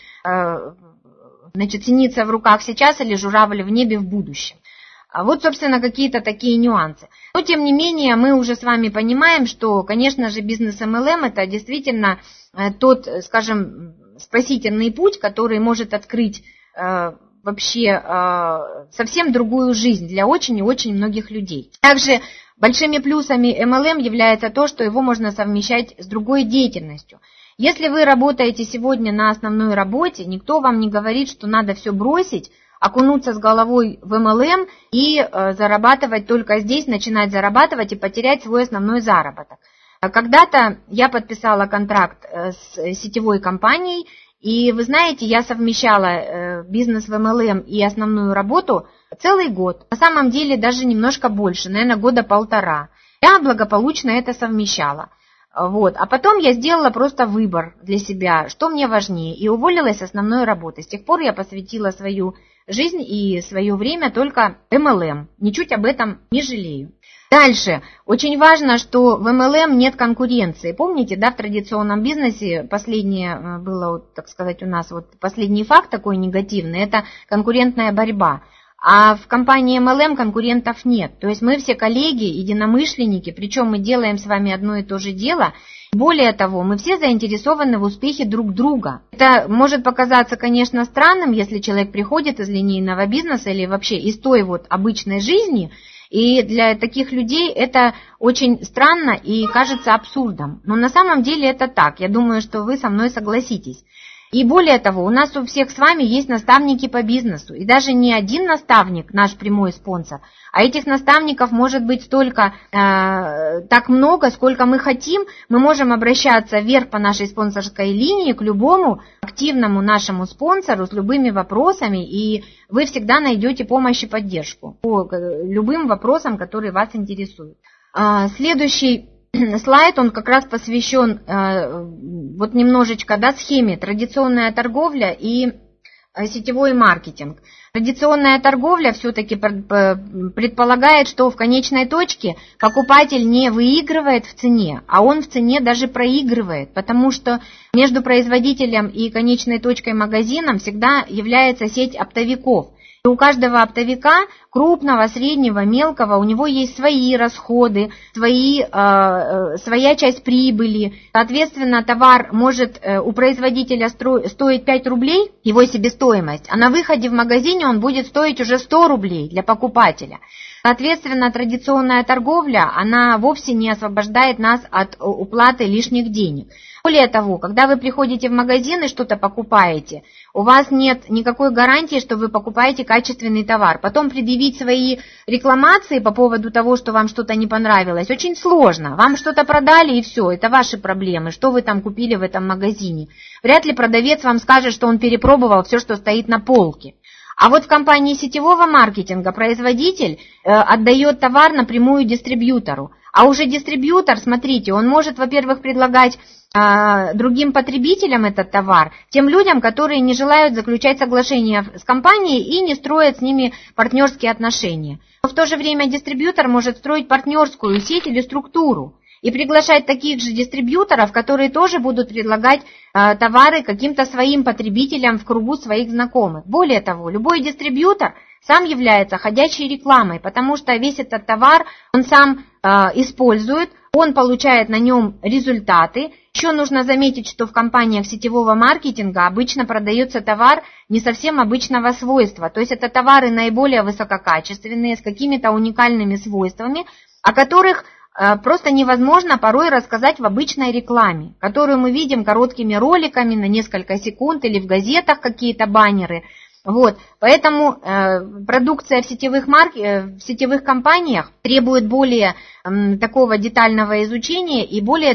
значит, синица в руках сейчас или журавль в небе в будущем. Вот, собственно, какие-то такие нюансы. Но, тем не менее, мы уже с вами понимаем, что, конечно же, бизнес MLM – это действительно тот, скажем, спасительный путь, который может открыть вообще совсем другую жизнь для очень и очень многих людей. Также большими плюсами MLM является то, что его можно совмещать с другой деятельностью. Если вы работаете сегодня на основной работе, никто вам не говорит, что надо все бросить, окунуться с головой в MLM и зарабатывать только здесь, начинать зарабатывать и потерять свой основной заработок. Когда-то я подписала контракт с сетевой компанией, и вы знаете, я совмещала бизнес в MLM и основную работу целый год. На самом деле даже немножко больше, наверное, года полтора. Я благополучно это совмещала. Вот. А потом я сделала просто выбор для себя, что мне важнее, и уволилась с основной работы. С тех пор я посвятила свою жизнь и свое время только MLM. Ничуть об этом не жалею. Дальше. Очень важно, что в MLM нет конкуренции. Помните, да, в традиционном бизнесе последнее было, вот, так сказать, у нас вот последний факт такой негативный, это конкурентная борьба. А в компании MLM конкурентов нет. То есть мы все коллеги, единомышленники, причем мы делаем с вами одно и то же дело. Более того, мы все заинтересованы в успехе друг друга. Это может показаться, конечно, странным, если человек приходит из линейного бизнеса или вообще из той вот обычной жизни, и для таких людей это очень странно и кажется абсурдом. Но на самом деле это так. Я думаю, что вы со мной согласитесь. И более того, у нас у всех с вами есть наставники по бизнесу. И даже не один наставник, наш прямой спонсор, а этих наставников может быть столько, так много, сколько мы хотим. Мы можем обращаться вверх по нашей спонсорской линии к любому активному нашему спонсору с любыми вопросами, и вы всегда найдете помощь и поддержку по любым вопросам, которые вас интересуют. Следующий слайд, он как раз посвящен вот немножечко, да, схеме традиционная торговля и сетевой маркетинг. Традиционная торговля все-таки предполагает, что в конечной точке покупатель не выигрывает в цене, а он в цене даже проигрывает, потому что между производителем и конечной точкой магазином всегда является сеть оптовиков. И у каждого оптовика, крупного, среднего, мелкого, у него есть свои расходы, своя часть прибыли. Соответственно, товар может у производителя стоить 5 рублей, его себестоимость, а на выходе в магазине он будет стоить уже 100 рублей для покупателя. Соответственно, традиционная торговля, она вовсе не освобождает нас от уплаты лишних денег. Более того, когда вы приходите в магазин и что-то покупаете, у вас нет никакой гарантии, что вы покупаете качественный товар. Потом предъявить свои рекламации по поводу того, что вам что-то не понравилось, очень сложно. Вам что-то продали и все, это ваши проблемы, что вы там купили в этом магазине. Вряд ли продавец вам скажет, что он перепробовал все, что стоит на полке. А вот в компании сетевого маркетинга производитель отдает товар напрямую дистрибьютору. А уже дистрибьютор, смотрите, он может, во-первых, предлагать другим потребителям этот товар, тем людям, которые не желают заключать соглашения с компанией и не строят с ними партнерские отношения. Но в то же время дистрибьютор может строить партнерскую сеть или структуру и приглашать таких же дистрибьюторов, которые тоже будут предлагать товары каким-то своим потребителям в кругу своих знакомых. Более того, любой дистрибьютор сам является ходячей рекламой, потому что весь этот товар он сам использует, он получает на нем результаты, Еще нужно заметить, что в компаниях сетевого маркетинга обычно продается товар не совсем обычного свойства. То есть это товары наиболее высококачественные, с какими-то уникальными свойствами, о которых просто невозможно порой рассказать в обычной рекламе, которую мы видим короткими роликами на несколько секунд или в газетах какие-то баннеры. Вот. Поэтому продукция в сетевых компаниях требует более такого детального изучения и более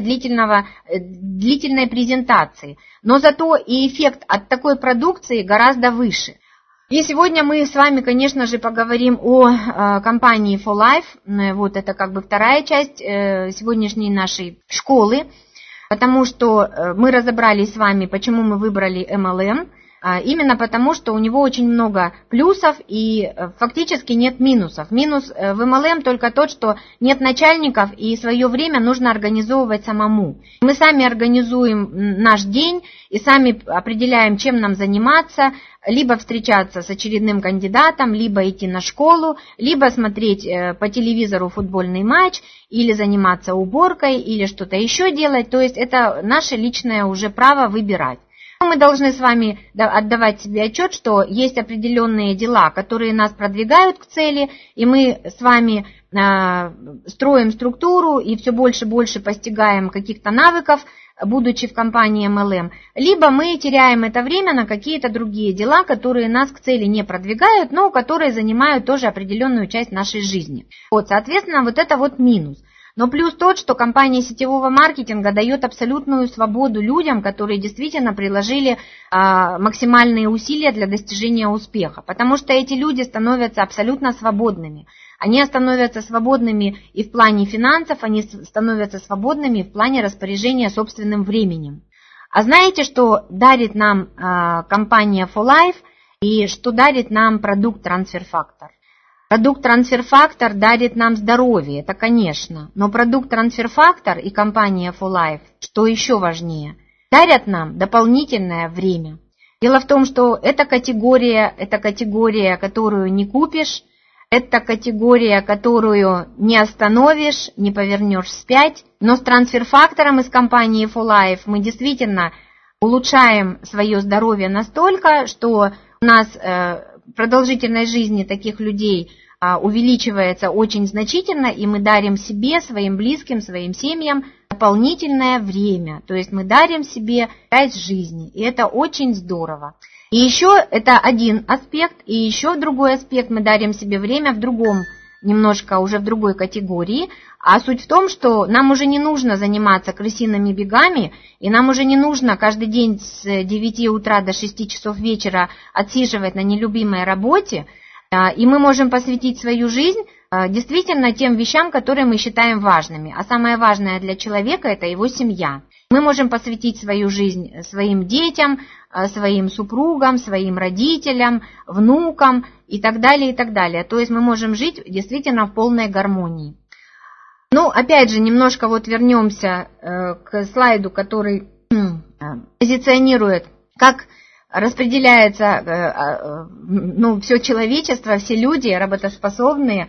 длительной презентации. Но зато и эффект от такой продукции гораздо выше. И сегодня мы с вами, конечно же, поговорим о компании For Life. Вот это как бы вторая часть сегодняшней нашей школы, потому что мы разобрались с вами, почему мы выбрали MLM. Именно потому, что у него очень много плюсов и фактически нет минусов. Минус в MLM только тот, что нет начальников и свое время нужно организовывать самому. Мы сами организуем наш день и сами определяем, чем нам заниматься, либо встречаться с очередным кандидатом, либо идти на школу, либо смотреть по телевизору футбольный матч, или заниматься уборкой, или что-то еще делать. То есть это наше личное уже право выбирать. Мы должны с вами отдавать себе отчет, что есть определенные дела, которые нас продвигают к цели, и мы с вами строим структуру и все больше и больше постигаем каких-то навыков, будучи в компании MLM, либо мы теряем это время на какие-то другие дела, которые нас к цели не продвигают, но которые занимают тоже определенную часть нашей жизни. Вот, соответственно, вот это вот минус. Но плюс тот, что компания сетевого маркетинга дает абсолютную свободу людям, которые действительно приложили максимальные усилия для достижения успеха. Потому что эти люди становятся абсолютно свободными. Они становятся свободными и в плане финансов, они становятся свободными в плане распоряжения собственным временем. А знаете, что дарит нам компания For Life и что дарит нам продукт Transfer Factor? Продукт Transfer Factor дарит нам здоровье, это конечно, но продукт Transfer Factor и компания For Life, что еще важнее, дарят нам дополнительное время. Дело в том, что эта категория, которую не купишь, это категория, которую не остановишь, не повернешь вспять, но с Transfer Factor из компании For Life мы действительно улучшаем свое здоровье настолько, что у нас продолжительность жизни таких людей увеличивается очень значительно, и мы дарим себе, своим близким, своим семьям дополнительное время. То есть мы дарим себе часть жизни, и это очень здорово. И еще это один аспект, и еще другой аспект, мы дарим себе время в другом, немножко уже в другой категории. А суть в том, что нам уже не нужно заниматься крысиными бегами, и нам уже не нужно каждый день с 9 утра до 6 часов вечера отсиживать на нелюбимой работе, и мы можем посвятить свою жизнь действительно тем вещам, которые мы считаем важными. А самое важное для человека – это его семья. Мы можем посвятить свою жизнь своим детям, своим супругам, своим родителям, внукам и так далее, и так далее. То есть мы можем жить действительно в полной гармонии. Ну, опять же, немножко вот вернемся к слайду, который позиционирует, как распределяется все человечество, все люди работоспособные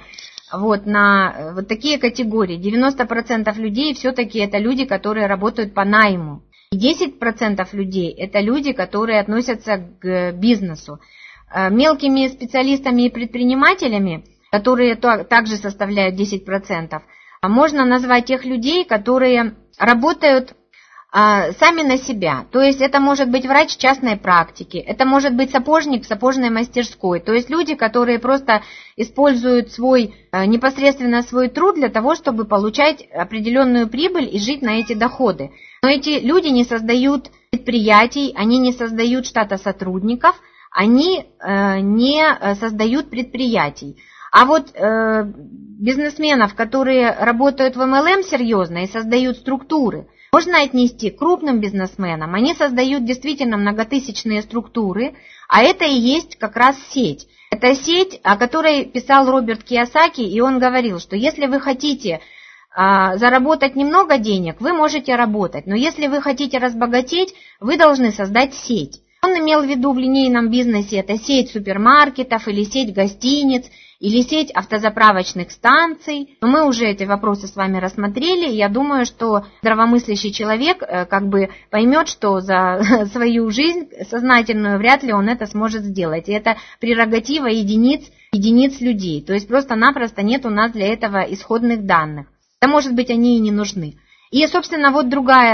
на вот такие категории. 90% людей все-таки это люди, которые работают по найму. И 10% людей это люди, которые относятся к бизнесу. Мелкими специалистами и предпринимателями, которые также составляют 10%, можно назвать тех людей, которые работают сами на себя. То есть это может быть врач частной практики, это может быть сапожник в сапожной мастерской. То есть люди, которые просто используют непосредственно свой труд для того, чтобы получать определенную прибыль и жить на эти доходы. Но эти люди не создают предприятий, они не создают штата сотрудников, они не создают предприятий. А вот бизнесменов, которые работают в MLM серьезно и создают структуры, можно отнести к крупным бизнесменам. Они создают действительно многотысячные структуры, а это и есть как раз сеть. Это сеть, о которой писал Роберт Кийосаки, и он говорил, что если вы хотите заработать немного денег, вы можете работать, но если вы хотите разбогатеть, вы должны создать сеть. Он имел в виду в линейном бизнесе это сеть супермаркетов или сеть гостиниц или сеть автозаправочных станций. Но мы уже эти вопросы с вами рассмотрели. Я думаю, что здравомыслящий человек как бы поймет, что за свою жизнь сознательную вряд ли он это сможет сделать. И это прерогатива единиц людей. То есть просто-напросто нет у нас для этого исходных данных. Да, может быть, они и не нужны. И, собственно, вот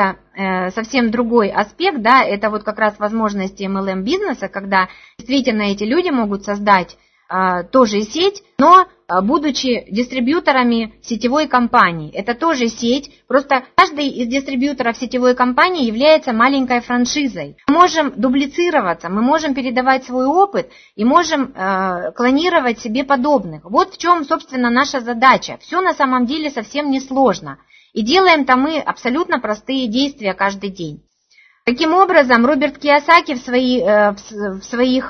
совсем другой аспект, да, это вот как раз возможности MLM-бизнеса, когда действительно эти люди могут создать тоже сеть, но будучи дистрибьюторами сетевой компании. Это тоже сеть, просто каждый из дистрибьюторов сетевой компании является маленькой франшизой. Мы можем дублицироваться, мы можем передавать свой опыт и можем клонировать себе подобных. Вот в чем, собственно, наша задача. Все на самом деле совсем не сложно. И делаем-то мы абсолютно простые действия каждый день. Таким образом, Роберт Кийосаки в своих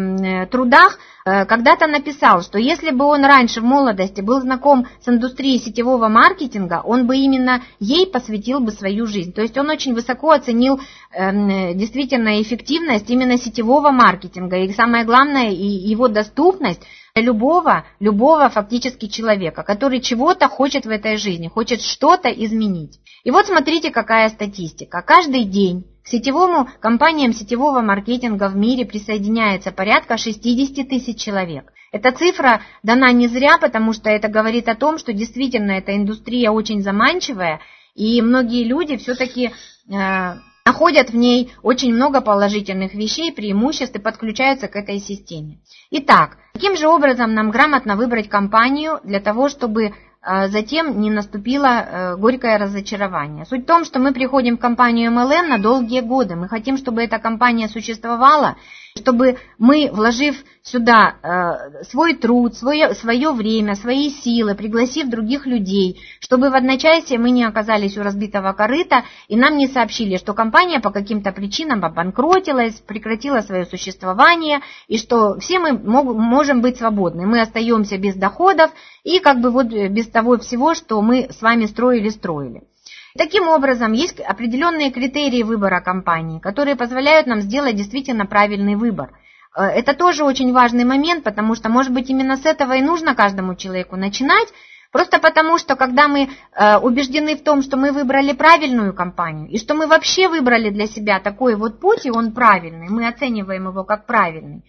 трудах когда-то написал, что если бы он раньше в молодости был знаком с индустрией сетевого маркетинга, он бы именно ей посвятил бы свою жизнь. То есть он очень высоко оценил действительно эффективность именно сетевого маркетинга и самое главное, и его доступность для любого фактически человека, который чего-то хочет в этой жизни, хочет что-то изменить. И вот смотрите, какая статистика. Каждый день к компаниям сетевого маркетинга в мире присоединяется порядка 60 тысяч человек. Эта цифра дана не зря, потому что это говорит о том, что действительно эта индустрия очень заманчивая, и многие люди все-таки находят в ней очень много положительных вещей, преимуществ и подключаются к этой системе. Итак, каким же образом нам грамотно выбрать компанию для того, чтобы затем не наступило горькое разочарование? Суть в том, что мы приходим в компанию MLM на долгие годы. Мы хотим, чтобы эта компания существовала, чтобы мы, вложив сюда свой труд, свое время, свои силы, пригласив других людей, чтобы в одночасье мы не оказались у разбитого корыта и нам не сообщили, что компания по каким-то причинам обанкротилась, прекратила свое существование и что все мы можем быть свободны. Мы остаемся без доходов и как бы вот без того всего, что мы с вами строили. Таким образом, есть определенные критерии выбора компании, которые позволяют нам сделать действительно правильный выбор. Это тоже очень важный момент, потому что, может быть, именно с этого и нужно каждому человеку начинать, просто потому что, когда мы убеждены в том, что мы выбрали правильную компанию, и что мы вообще выбрали для себя такой вот путь, и он правильный, мы оцениваем его как правильный,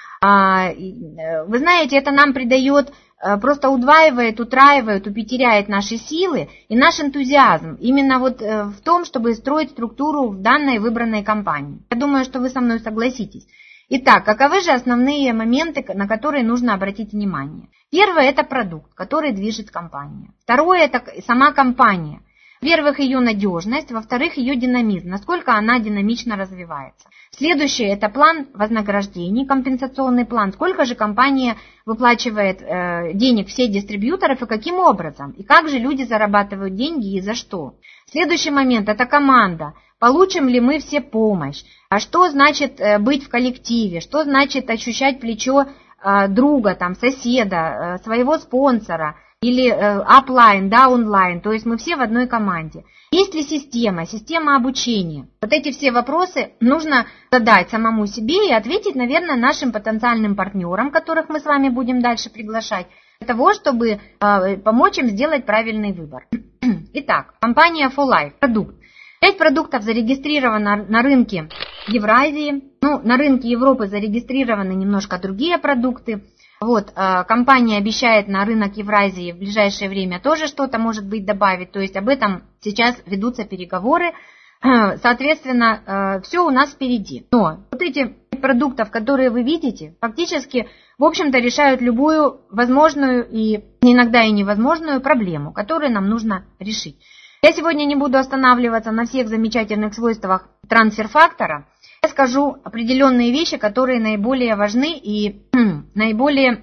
вы знаете, это нам придает, просто удваивает, утраивает, упетеряет наши силы и наш энтузиазм именно вот в том, чтобы строить структуру в данной выбранной компании. Я думаю, что вы со мной согласитесь. Итак, каковы же основные моменты, на которые нужно обратить внимание? Первое – это продукт, который движет компания. Второе – это сама компания. Во-первых, ее надежность, во-вторых, ее динамизм, насколько она динамично развивается. Следующее – это план вознаграждений, компенсационный план, сколько же компания выплачивает денег всех дистрибьюторов и каким образом, и как же люди зарабатывают деньги и за что. Следующий момент – это команда. Получим ли мы все помощь? А что значит быть в коллективе? Что значит ощущать плечо друга, соседа, своего спонсора? Или офлайн, онлайн, то есть мы все в одной команде. Есть ли система обучения? Вот эти все вопросы нужно задать самому себе и ответить, наверное, нашим потенциальным партнерам, которых мы с вами будем дальше приглашать, для того, чтобы помочь им сделать правильный выбор. Итак, компания For Life, продукт. 5 продуктов зарегистрировано на рынке Евразии, на рынке Европы зарегистрированы немножко другие продукты. Вот, компания обещает на рынок Евразии в ближайшее время тоже что-то, может быть, добавить, то есть об этом сейчас ведутся переговоры, соответственно, все у нас впереди. Но вот эти продуктов, которые вы видите, фактически, в общем-то, решают любую возможную и иногда и невозможную проблему, которую нам нужно решить. Я сегодня не буду останавливаться на всех замечательных свойствах трансфер-фактора. Я скажу определенные вещи, которые наиболее важны и наиболее,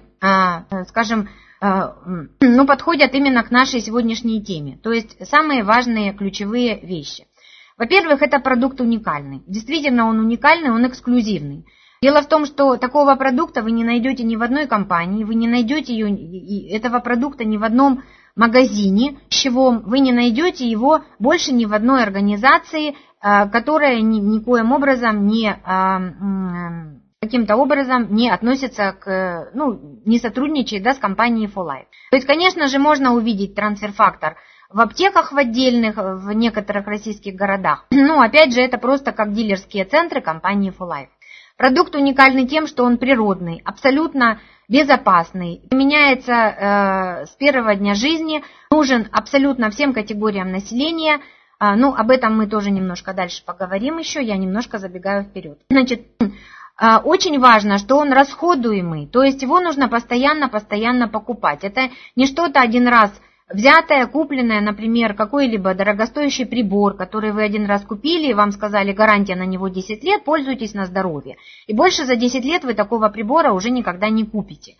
подходят именно к нашей сегодняшней теме. То есть самые важные ключевые вещи. Во-первых, это продукт уникальный. Действительно, он уникальный, он эксклюзивный. Дело в том, что такого продукта вы не найдете ни в одной компании, вы не найдете этого продукта ни в одном магазине пищевом, вы не найдете его больше ни в одной организации, которая никоим образом не каким-то образом не относится не сотрудничает, с компанией For Life. То есть, конечно же, можно увидеть трансфер-фактор в аптеках в отдельных, в некоторых российских городах. Но, опять же, это просто как дилерские центры компании For Life. Продукт уникальный тем, что он природный, абсолютно безопасный, применяется с первого дня жизни, нужен абсолютно всем категориям населения. Об этом мы тоже немножко дальше поговорим еще, я немножко забегаю вперед. Значит, очень важно, что он расходуемый, то есть его нужно постоянно покупать. Это не что-то один раз взятое, купленное, например, какой-либо дорогостоящий прибор, который вы один раз купили, и вам сказали, гарантия на него 10 лет, пользуйтесь на здоровье. И больше за 10 лет вы такого прибора уже никогда не купите.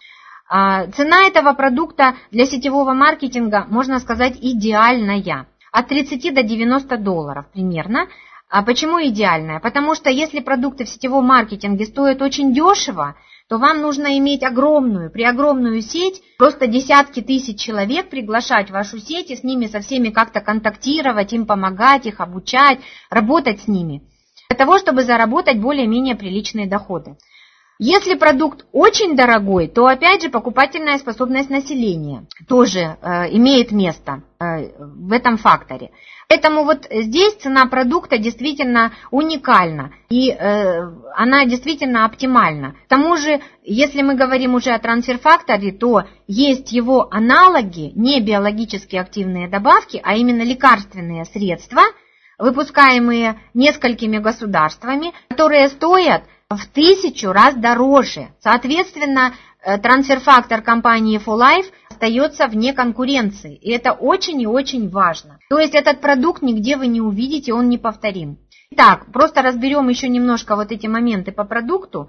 Цена этого продукта для сетевого маркетинга, можно сказать, идеальная. От 30 до $90 примерно. А почему идеальная? Потому что если продукты в сетевом маркетинге стоят очень дешево, то вам нужно иметь преогромную сеть, просто десятки тысяч человек приглашать в вашу сеть и с ними со всеми как-то контактировать, им помогать, их обучать, работать с ними, для того, чтобы заработать более-менее приличные доходы. Если продукт очень дорогой, то опять же покупательная способность населения тоже имеет место в этом факторе. Поэтому вот здесь цена продукта действительно уникальна и она действительно оптимальна. К тому же, если мы говорим уже о трансфер-факторе, то есть его аналоги, не биологически активные добавки, а именно лекарственные средства, выпускаемые несколькими государствами, которые стоят в 1000 раз дороже. Соответственно, трансфер-фактор компании For Life остается вне конкуренции. И это очень и очень важно. То есть этот продукт нигде вы не увидите, он неповторим. Итак, просто разберем еще немножко вот эти моменты по продукту.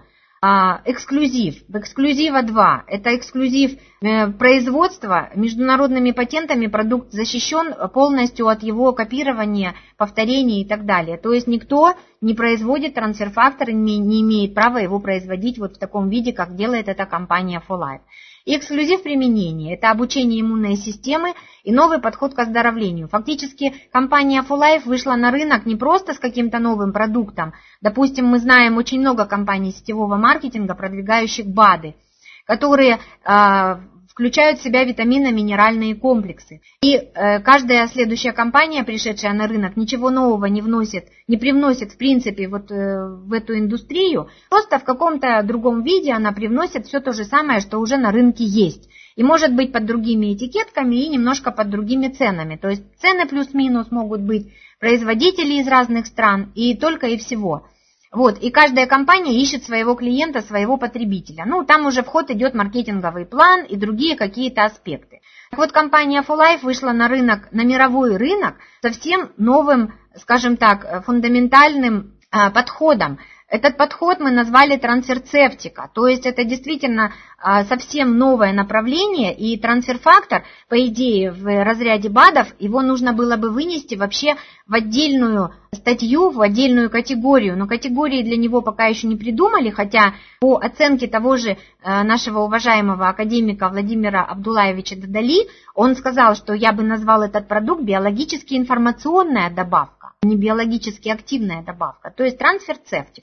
Эксклюзив. Эксклюзива 2. Это эксклюзив производства. Международными патентами продукт защищен полностью от его копирования, повторения и так далее. То есть никто не производит трансфер-фактор и не имеет права его производить вот в таком виде, как делает эта компания For Life. И эксклюзив применения – это обучение иммунной системы и новый подход к оздоровлению. Фактически компания For Life вышла на рынок не просто с каким-то новым продуктом. Допустим, мы знаем очень много компаний сетевого маркетинга, продвигающих БАДы, которые включают в себя витаминно-минеральные комплексы. И каждая следующая компания, пришедшая на рынок, ничего нового не привносит в принципе вот в эту индустрию, просто в каком-то другом виде она привносит все то же самое, что уже на рынке есть. И может быть под другими этикетками и немножко под другими ценами. То есть цены плюс-минус могут быть, производители из разных стран и только и всего. Вот, и каждая компания ищет своего клиента, своего потребителя. Там уже в ход идет маркетинговый план и другие какие-то аспекты. Так вот, компания For Life вышла на рынок, на мировой рынок, совсем новым, скажем так, фундаментальным подходом. Этот подход мы назвали трансферцептика, то есть это действительно совсем новое направление, и трансфер-фактор, по идее, в разряде БАДов, его нужно было бы вынести вообще в отдельную статью, в отдельную категорию, но категории для него пока еще не придумали, хотя по оценке того же нашего уважаемого академика Владимира Абдулаевича Дадали, он сказал, что я бы назвал этот продукт биологически информационная добавка, не биологически активная добавка, то есть трансферцептик.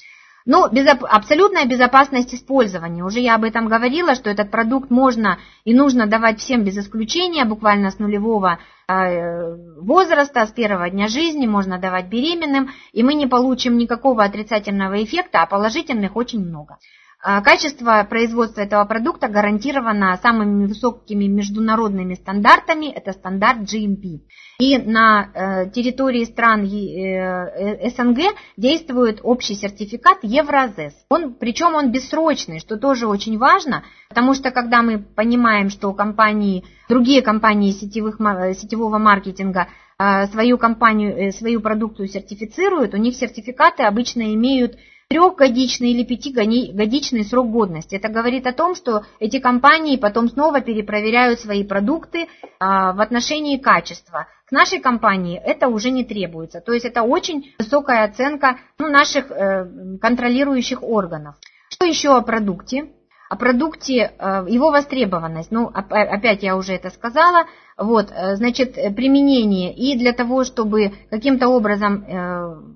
Абсолютная безопасность использования. Уже я об этом говорила, что этот продукт можно и нужно давать всем без исключения, буквально с нулевого возраста, с первого дня жизни, можно давать беременным, и мы не получим никакого отрицательного эффекта, а положительных очень много. Качество производства этого продукта гарантировано самыми высокими международными стандартами, это стандарт GMP. И на территории стран СНГ действует общий сертификат Евразес. Причем он бессрочный, что тоже очень важно, потому что когда мы понимаем, что другие компании сетевого маркетинга свою продукцию сертифицируют, у них сертификаты обычно имеют 3-годичный или 5-годичный срок годности. Это говорит о том, что эти компании потом снова перепроверяют свои продукты в отношении качества. К нашей компании это уже не требуется. То есть это очень высокая оценка наших контролирующих органов. Что еще о продукте? О продукте, его востребованность. Опять я уже это сказала. Применение и для того, чтобы каким-то образом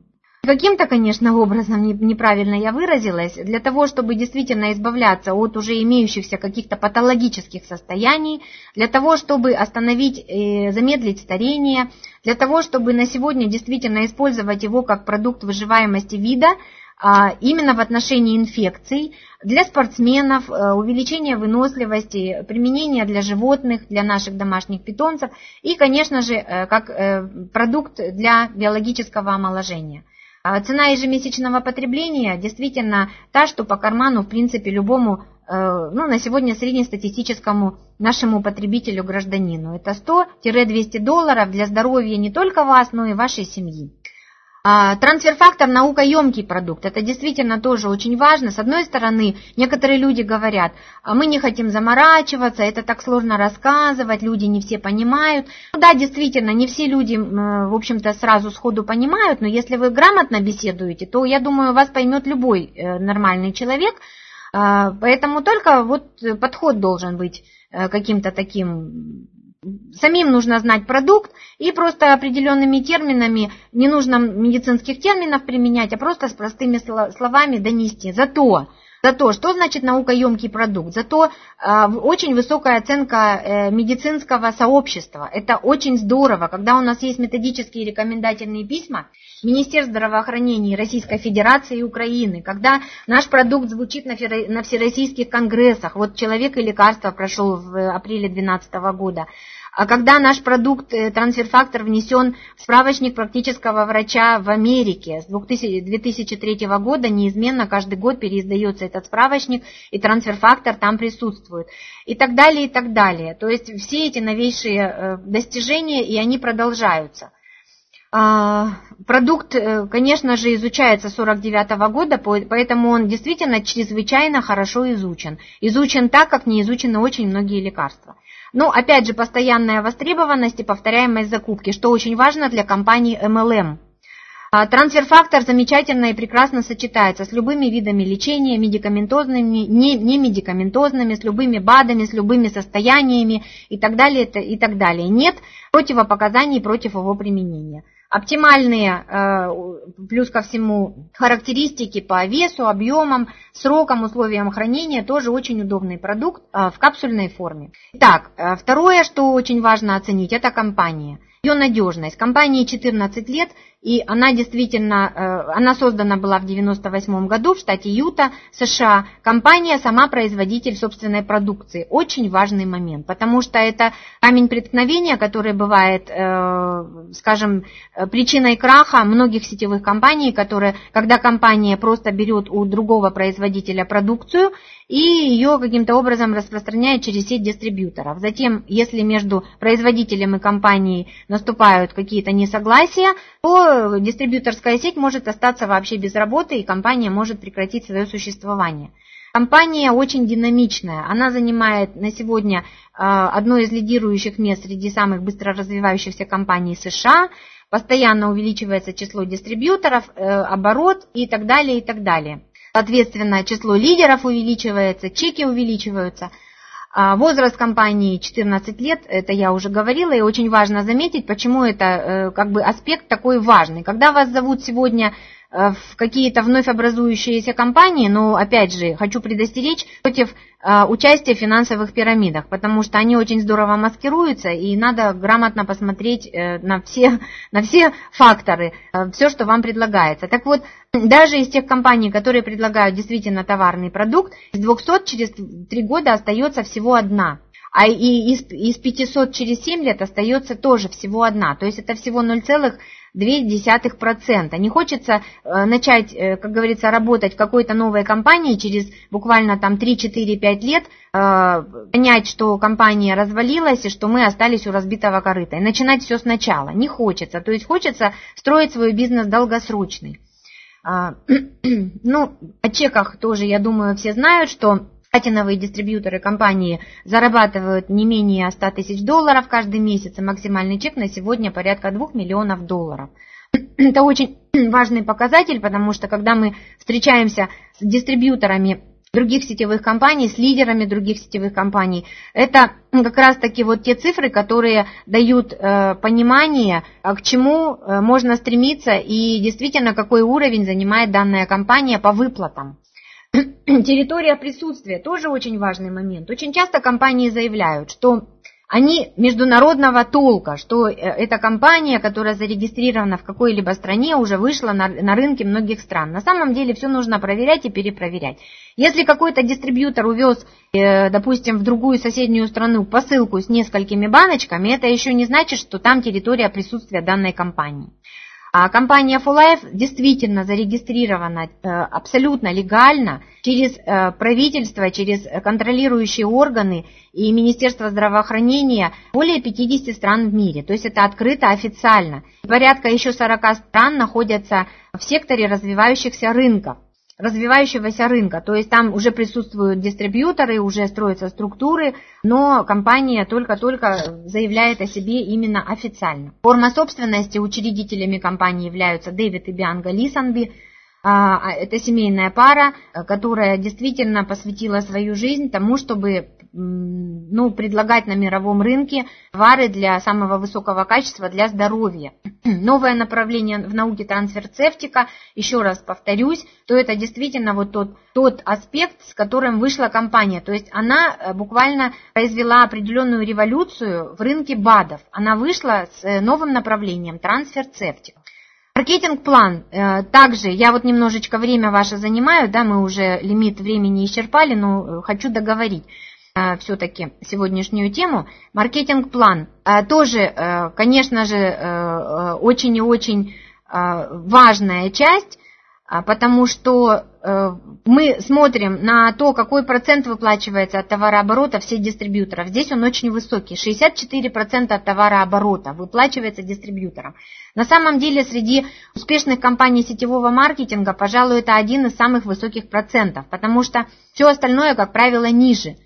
Каким-то, конечно, образом неправильно я выразилась, для того, чтобы действительно избавляться от уже имеющихся каких-то патологических состояний, для того, чтобы остановить, замедлить старение, для того, чтобы на сегодня действительно использовать его как продукт выживаемости вида, именно в отношении инфекций, для спортсменов, увеличения выносливости, применения для животных, для наших домашних питомцев и, конечно же, как продукт для биологического омоложения. Цена ежемесячного потребления действительно та, что по карману, в принципе, любому, на сегодня среднестатистическому нашему потребителю-гражданину. Это $100-200 для здоровья не только вас, но и вашей семьи. Трансфер-фактор – наукоемкий продукт. Это действительно тоже очень важно. С одной стороны, некоторые люди говорят, мы не хотим заморачиваться, это так сложно рассказывать, люди не все понимают. Да, действительно, не все люди, в общем-то, сразу сходу понимают, но если вы грамотно беседуете, то, я думаю, вас поймет любой нормальный человек. Поэтому только вот подход должен быть каким-то таким. Самим нужно знать продукт и просто определенными терминами, не нужно медицинских терминов применять, а просто с простыми словами донести. Зато, что значит наукоемкий продукт? Зато очень высокая оценка медицинского сообщества. Это очень здорово, когда у нас есть методические рекомендательные письма Министерств здравоохранения Российской Федерации и Украины, когда наш продукт звучит на всероссийских конгрессах. Вот «Человек и лекарство» прошел в апреле 2012 года. А когда наш продукт трансфер-фактор внесен в справочник практического врача в Америке, с 2003 года неизменно каждый год переиздается этот справочник, и трансфер-фактор там присутствует. И так далее, и так далее. То есть все эти новейшие достижения, и они продолжаются. Продукт, конечно же, изучается с 1949 года, поэтому он действительно чрезвычайно хорошо изучен. Изучен так, как не изучены очень многие лекарства. Но, опять же, постоянная востребованность и повторяемость закупки, что очень важно для компании MLM. Трансфер-фактор замечательно и прекрасно сочетается с любыми видами лечения, медикаментозными, не медикаментозными, с любыми БАДами, с любыми состояниями и так далее, и так далее. Нет противопоказаний против его применения. Оптимальные, плюс ко всему, характеристики по весу, объемам, срокам, условиям хранения, тоже очень удобный продукт в капсульной форме. Итак, второе, что очень важно оценить, это компания. Ее надежность. Компании 14 лет, и она действительно, она создана была в 1998 году в штате Юта, США. Компания сама производитель собственной продукции. Очень важный момент, потому что это камень преткновения, который бывает, скажем, причиной краха многих сетевых компаний, когда компания просто берет у другого производителя продукцию и ее каким-то образом распространяет через сеть дистрибьюторов. Затем, если между производителем и компанией наступают какие-то несогласия, то дистрибьюторская сеть может остаться вообще без работы, и компания может прекратить свое существование. Компания очень динамичная, она занимает на сегодня одно из лидирующих мест среди самых быстро развивающихся компаний США, постоянно увеличивается число дистрибьюторов, оборот и так далее, и так далее. Соответственно, число лидеров увеличивается, чеки увеличиваются. Возраст компании 14 лет, это я уже говорила, и очень важно заметить, почему это аспект такой важный. Когда вас зовут сегодня в какие-то вновь образующиеся компании, но опять же хочу предостеречь против участия в финансовых пирамидах, потому что они очень здорово маскируются, и надо грамотно посмотреть на все факторы, все, что вам предлагается. Так вот, даже из тех компаний, которые предлагают действительно товарный продукт, из 200 через 3 года остается всего одна. А и из 500 через 7 лет остается тоже всего одна. То есть это всего 0,2%. Не хочется начать, как говорится, работать в какой-то новой компании через буквально там 3-4-5 лет, понять, что компания развалилась и что мы остались у разбитого корыта. И начинать все сначала. Не хочется. То есть хочется строить свой бизнес долгосрочный. Ну, о чеках тоже, я думаю, все знают, что платиновые дистрибьюторы компании зарабатывают не менее $100 тысяч каждый месяц, и максимальный чек на сегодня порядка $2 миллионов. Это очень важный показатель, потому что когда мы встречаемся с дистрибьюторами других сетевых компаний, с лидерами других сетевых компаний. Это как раз-таки вот те цифры, которые дают понимание, к чему можно стремиться и действительно какой уровень занимает данная компания по выплатам. Территория присутствия тоже очень важный момент. Очень часто компании заявляют, что они международного толка, что эта компания, которая зарегистрирована в какой-либо стране, уже вышла на рынке многих стран. На самом деле все нужно проверять и перепроверять. Если какой-то дистрибьютор увез, допустим, в другую соседнюю страну посылку с несколькими баночками, это еще не значит, что там территория присутствия данной компании. А компания FOLLIFE действительно зарегистрирована абсолютно легально через правительство, через контролирующие органы и Министерство здравоохранения более 50 стран в мире. То есть это открыто официально. Порядка еще 40 стран находятся в секторе развивающихся рынков. Развивающегося рынка, то есть там уже присутствуют дистрибьюторы, уже строятся структуры, но компания только-только заявляет о себе именно официально. Форма собственности учредителями компании являются Дэвид и Бианка Лисонби. Это семейная пара, которая действительно посвятила свою жизнь тому, чтобы предлагать на мировом рынке товары для самого высокого качества для здоровья. Новое направление в науке трансферцевтика, еще раз повторюсь, то это действительно вот тот аспект, с которым вышла компания. То есть она буквально произвела определенную революцию в рынке БАДов. Она вышла с новым направлением трансферцевтика. Маркетинг-план. Также я вот немножечко время ваше занимаю, да, мы уже лимит времени исчерпали, но хочу договорить все-таки сегодняшнюю тему. Маркетинг-план тоже, конечно же, очень и очень важная часть, потому что мы смотрим на то, какой процент выплачивается от товарооборота всех дистрибьюторов. Здесь он очень высокий. 64% от товарооборота выплачивается дистрибьюторам. На самом деле среди успешных компаний сетевого маркетинга, пожалуй, это один из самых высоких процентов, потому что все остальное, как правило, ниже.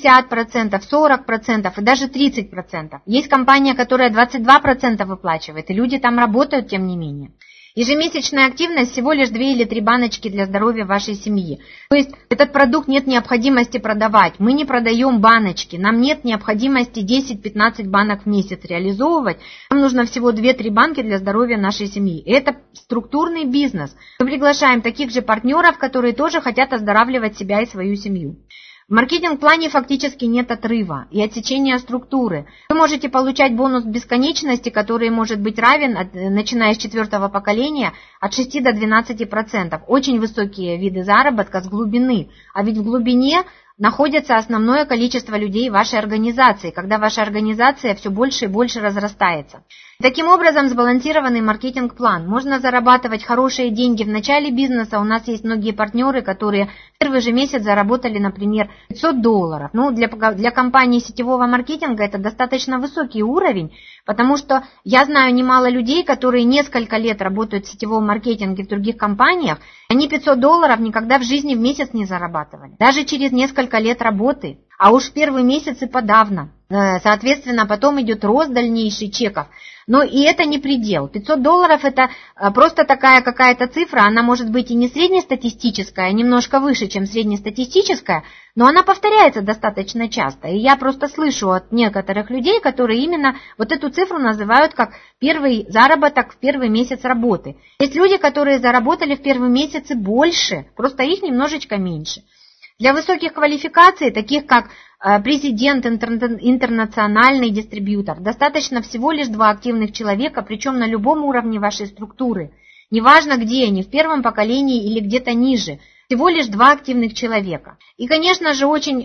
50%, 40% и даже 30%. Есть компания, которая 22% выплачивает, и люди там работают, тем не менее. Ежемесячная активность всего лишь 2 или 3 баночки для здоровья вашей семьи. То есть этот продукт нет необходимости продавать. Мы не продаем баночки. Нам нет необходимости 10-15 банок в месяц реализовывать. Нам нужно всего 2-3 банки для здоровья нашей семьи. И это структурный бизнес. Мы приглашаем таких же партнеров, которые тоже хотят оздоравливать себя и свою семью. В маркетинг-плане фактически нет отрыва и отсечения структуры. Вы можете получать бонус бесконечности, который может быть равен, начиная с 4-го поколения, от 6 до 12%. Очень высокие виды заработка с глубины. А ведь в глубине находится основное количество людей вашей организации, когда ваша организация все больше и больше разрастается. Таким образом, сбалансированный маркетинг-план. Можно зарабатывать хорошие деньги в начале бизнеса. У нас есть многие партнеры, которые в первый же месяц заработали, например, $500. Ну, для компании сетевого маркетинга это достаточно высокий уровень, потому что я знаю немало людей, которые несколько лет работают в сетевом маркетинге в других компаниях, они $500 никогда в жизни в месяц не зарабатывали. Даже через несколько лет работы, а уж в первый месяц и подавно. Соответственно, потом идет рост дальнейший чеков. Но и это не предел. $500 это просто такая какая-то цифра, она может быть и не среднестатистическая, а немножко выше, чем среднестатистическая, но она повторяется достаточно часто. И я просто слышу от некоторых людей, которые именно вот эту цифру называют как первый заработок в первый месяц работы. Есть люди, которые заработали в первый месяц и больше, просто их немножечко меньше. Для высоких квалификаций, таких как президент, интернациональный дистрибьютор, достаточно всего лишь 2 активных человека, причем на любом уровне вашей структуры. Неважно, где они, в первом поколении или где-то ниже, всего лишь 2 активных человека. И, конечно же, очень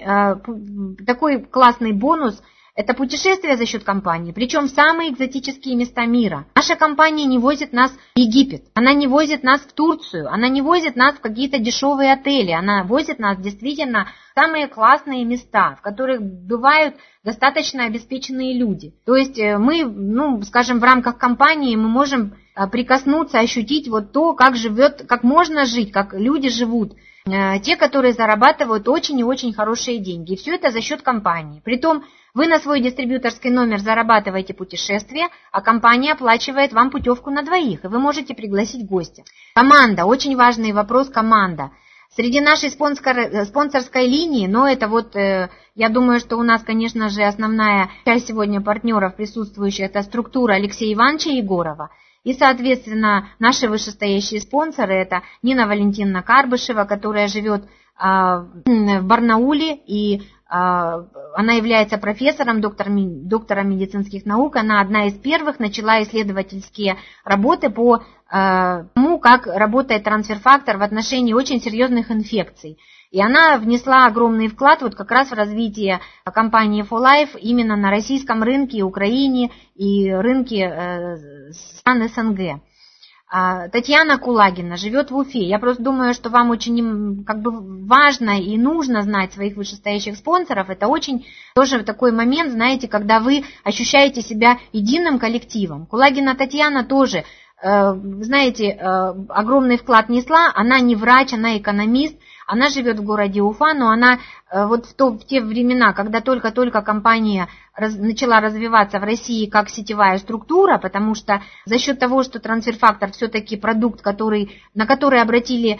такой классный бонус – это путешествие за счет компании, причем в самые экзотические места мира. Наша компания не возит нас в Египет, она не возит нас в Турцию, она не возит нас в какие-то дешевые отели, она возит нас действительно в самые классные места, в которых бывают достаточно обеспеченные люди. То есть мы, скажем, в рамках компании мы можем прикоснуться, ощутить вот то, как живет, как можно жить, как люди живут. Те, которые зарабатывают очень и очень хорошие деньги. И все это за счет компании. Притом вы на свой дистрибьюторский номер зарабатываете путешествие, а компания оплачивает вам путевку на 2, и вы можете пригласить гостя. Команда. Очень важный вопрос – команда. Среди нашей спонсорской линии, но это вот, я думаю, что у нас, конечно же, основная часть сегодня партнеров присутствующих, это структура Алексея Ивановича Егорова. И, соответственно, наши вышестоящие спонсоры, это Нина Валентиновна Карбышева, которая живет в Барнауле, и она является профессором, доктором медицинских наук. Она одна из первых начала исследовательские работы по тому, как работает трансфер-фактор в отношении очень серьезных инфекций. И она внесла огромный вклад вот как раз в развитие компании For Life именно на российском рынке, Украине и рынке стран СНГ. Татьяна Кулагина живет в Уфе. Я просто думаю, что вам очень важно и нужно знать своих вышестоящих спонсоров. Это очень тоже такой момент, знаете, когда вы ощущаете себя единым коллективом. Кулагина Татьяна тоже, знаете, огромный вклад несла. Она не врач, она экономист. Она живет в городе Уфа, но она вот в те времена, когда только-только компания начала развиваться в России как сетевая структура, потому что за счет того, что трансфер-фактор все-таки продукт, на который обратили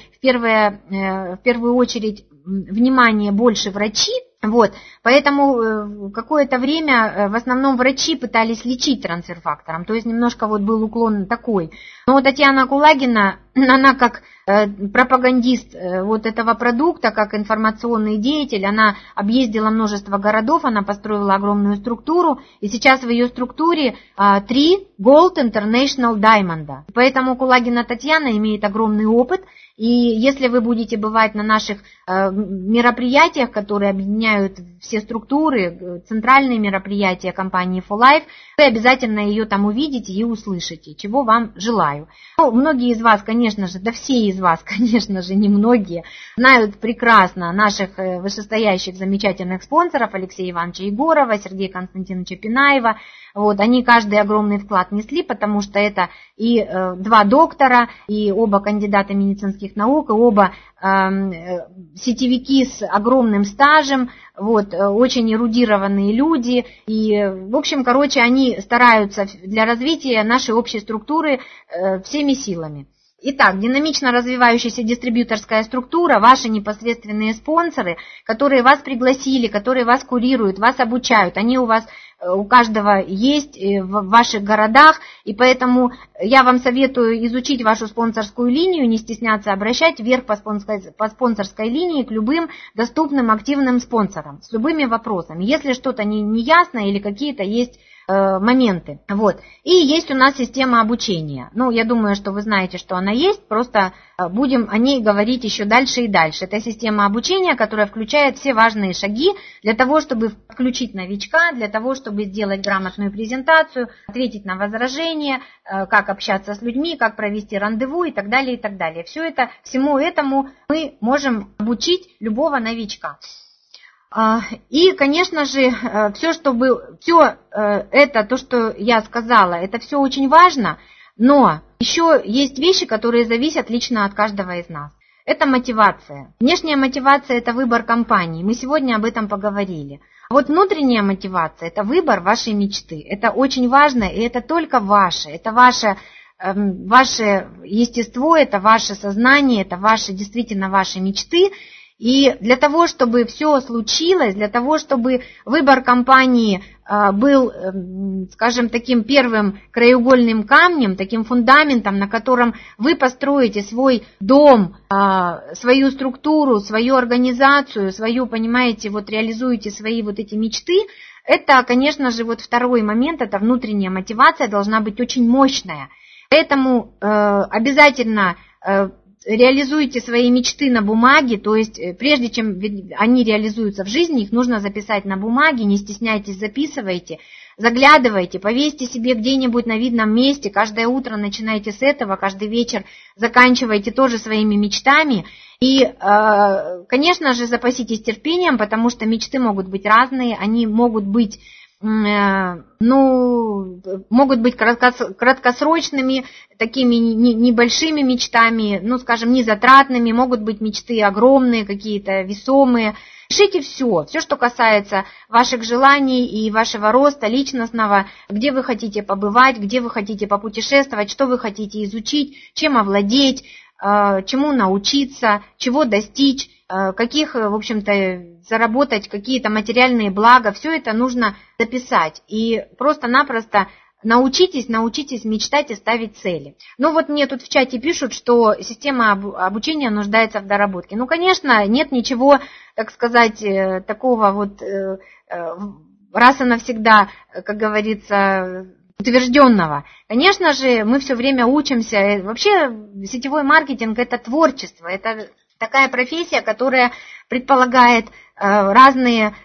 в первую очередь внимание больше врачи, вот, поэтому какое-то время в основном врачи пытались лечить трансфер-фактором, то есть немножко вот был уклон такой. Но Татьяна Кулагина, она как пропагандист вот этого продукта, как информационный деятель, она объездила множество городов, она построила огромную структуру, и сейчас в ее структуре 3 Gold International Diamond. Поэтому Кулагина Татьяна имеет огромный опыт, и если вы будете бывать на наших мероприятиях, которые объединяют все структуры, центральные мероприятия компании For Life, вы обязательно ее там увидите и услышите, чего вам желаю. Ну, многие из вас, конечно же, да все из вас, конечно же, не многие, знают прекрасно наших вышестоящих замечательных спонсоров Алексея Ивановича Егорова, Сергея Константиновича Пинаева. Вот, они каждый огромный вклад несли, потому что это и 2 доктора, и оба кандидата медицинских наук, и оба сетевики с огромным стажем, вот, очень эрудированные люди. И, в общем, короче, они стараются для развития нашей общей структуры всеми силами. Итак, динамично развивающаяся дистрибьюторская структура, ваши непосредственные спонсоры, которые вас пригласили, которые вас курируют, вас обучают, они у каждого есть в ваших городах, и поэтому я вам советую изучить вашу спонсорскую линию, не стесняться обращать вверх по спонсорской линии к любым доступным активным спонсорам с любыми вопросами, если что-то не ясно или какие-то есть моменты. Вот. И есть у нас система обучения. Ну, я думаю, что вы знаете, что она есть, просто будем о ней говорить еще дальше и дальше. Это система обучения, которая включает все важные шаги для того, чтобы включить новичка, для того, чтобы сделать грамотную презентацию, ответить на возражения, как общаться с людьми, как провести рандеву и так далее, и так далее. Всему этому мы можем обучить любого новичка. И, конечно же, все это, то, что я сказала, это все очень важно, но еще есть вещи, которые зависят лично от каждого из нас. Это мотивация. Внешняя мотивация – это выбор компании, мы сегодня об этом поговорили. А вот внутренняя мотивация – это выбор вашей мечты. Это очень важно, и это только ваше, это ваше естество, это ваше сознание, это действительно ваши мечты. И для того, чтобы все случилось, для того, чтобы выбор компании был, скажем, таким первым краеугольным камнем, таким фундаментом, на котором вы построите свой дом, свою структуру, свою организацию, понимаете, вот реализуете свои вот эти мечты, это, конечно же, вот второй момент, это внутренняя мотивация должна быть очень мощная. Поэтому обязательно реализуйте свои мечты на бумаге, то есть прежде чем они реализуются в жизни, их нужно записать на бумаге, не стесняйтесь, записывайте, заглядывайте, повесьте себе где-нибудь на видном месте, каждое утро начинайте с этого, каждый вечер заканчивайте тоже своими мечтами. И, конечно же, запаситесь терпением, потому что мечты могут быть разные, они могут быть краткосрочными, такими небольшими мечтами, скажем, незатратными, могут быть мечты огромные, какие-то весомые. Решите все, что касается ваших желаний и вашего роста личностного, где вы хотите побывать, где вы хотите попутешествовать, что вы хотите изучить, чем овладеть. чему научиться, чего достичь, каких, в общем-то, заработать какие-то материальные блага. Все это нужно записать. И просто-напросто научитесь мечтать и ставить цели. Ну вот мне тут в чате пишут, что система обучения нуждается в доработке. Ну, конечно, нет ничего, так сказать, такого вот раз и навсегда, как говорится, утвержденного. Конечно же, мы все время учимся. Вообще сетевой маркетинг – это творчество, это такая профессия, которая предполагает разные,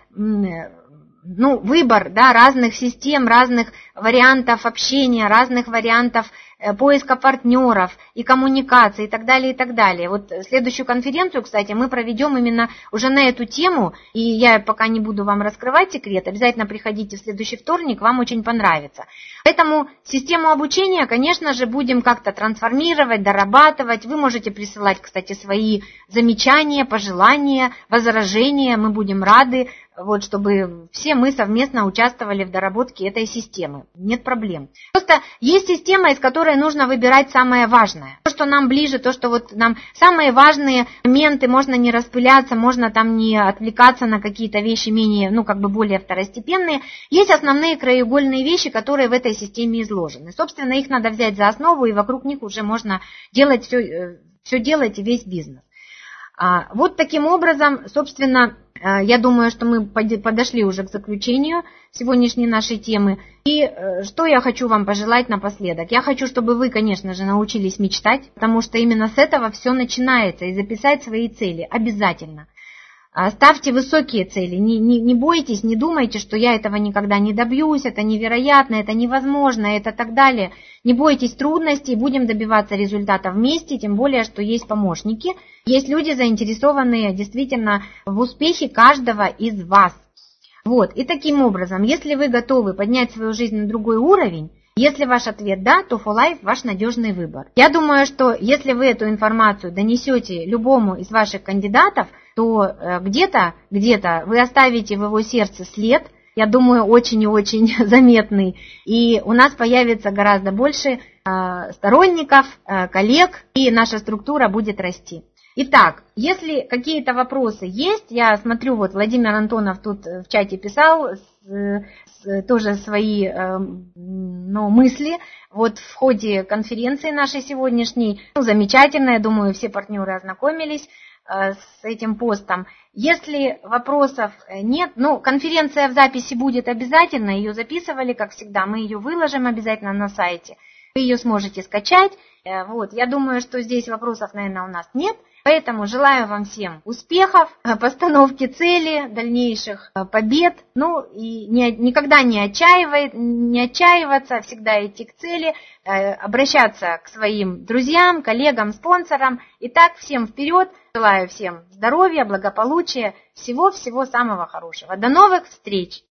выбор, да, разных систем, разных вариантов общения, разных вариантов поиска партнеров и коммуникации и так далее, и так далее. Вот следующую конференцию, кстати, мы проведем именно уже на эту тему, и я пока не буду вам раскрывать секрет, обязательно приходите в следующий вторник, вам очень понравится. Поэтому систему обучения, конечно же, будем как-то трансформировать, дорабатывать. Вы можете присылать, кстати, свои замечания, пожелания, возражения, мы будем рады, вот, чтобы все мы совместно участвовали в доработке этой системы. Нет проблем. Просто есть система, из которой нужно выбирать самое важное. То, что нам ближе, то, что вот нам самые важные моменты, можно не распыляться, можно там не отвлекаться на какие-то вещи менее, более второстепенные. Есть основные краеугольные вещи, которые в этой системе изложены. Собственно, их надо взять за основу, и вокруг них уже можно делать все делать и весь бизнес. Вот таким образом, собственно, я думаю, что мы подошли уже к заключению сегодняшней нашей темы. И что я хочу вам пожелать напоследок? Я хочу, чтобы вы, конечно же, научились мечтать, потому что именно с этого все начинается, и записать свои цели обязательно. Ставьте высокие цели, не бойтесь, не думайте, что я этого никогда не добьюсь, это невероятно, это невозможно, это так далее. Не бойтесь трудностей, будем добиваться результата вместе, тем более, что есть помощники, есть люди, заинтересованные действительно в успехе каждого из вас. Вот, и таким образом, если вы готовы поднять свою жизнь на другой уровень, если ваш ответ «да», то FOLLIFE – ваш надежный выбор. Я думаю, что если вы эту информацию донесете любому из ваших кандидатов, то где-то вы оставите в его сердце след, я думаю, очень и очень заметный, и у нас появится гораздо больше сторонников, коллег, и наша структура будет расти. Итак, если какие-то вопросы есть, я смотрю, вот Владимир Антонов тут в чате писал тоже свои мысли вот в ходе конференции нашей сегодняшней. Замечательно, я думаю, все партнеры ознакомились с этим постом. Если вопросов нет, конференция в записи будет обязательно, ее записывали, как всегда, мы ее выложим обязательно на сайте. Вы ее сможете скачать. Вот, я думаю, что здесь вопросов, наверное, у нас нет. Поэтому желаю вам всем успехов, постановки цели, дальнейших побед. И никогда не отчаиваться, всегда идти к цели, обращаться к своим друзьям, коллегам, спонсорам. Итак, всем вперед. Желаю всем здоровья, благополучия, всего-всего самого хорошего. До новых встреч!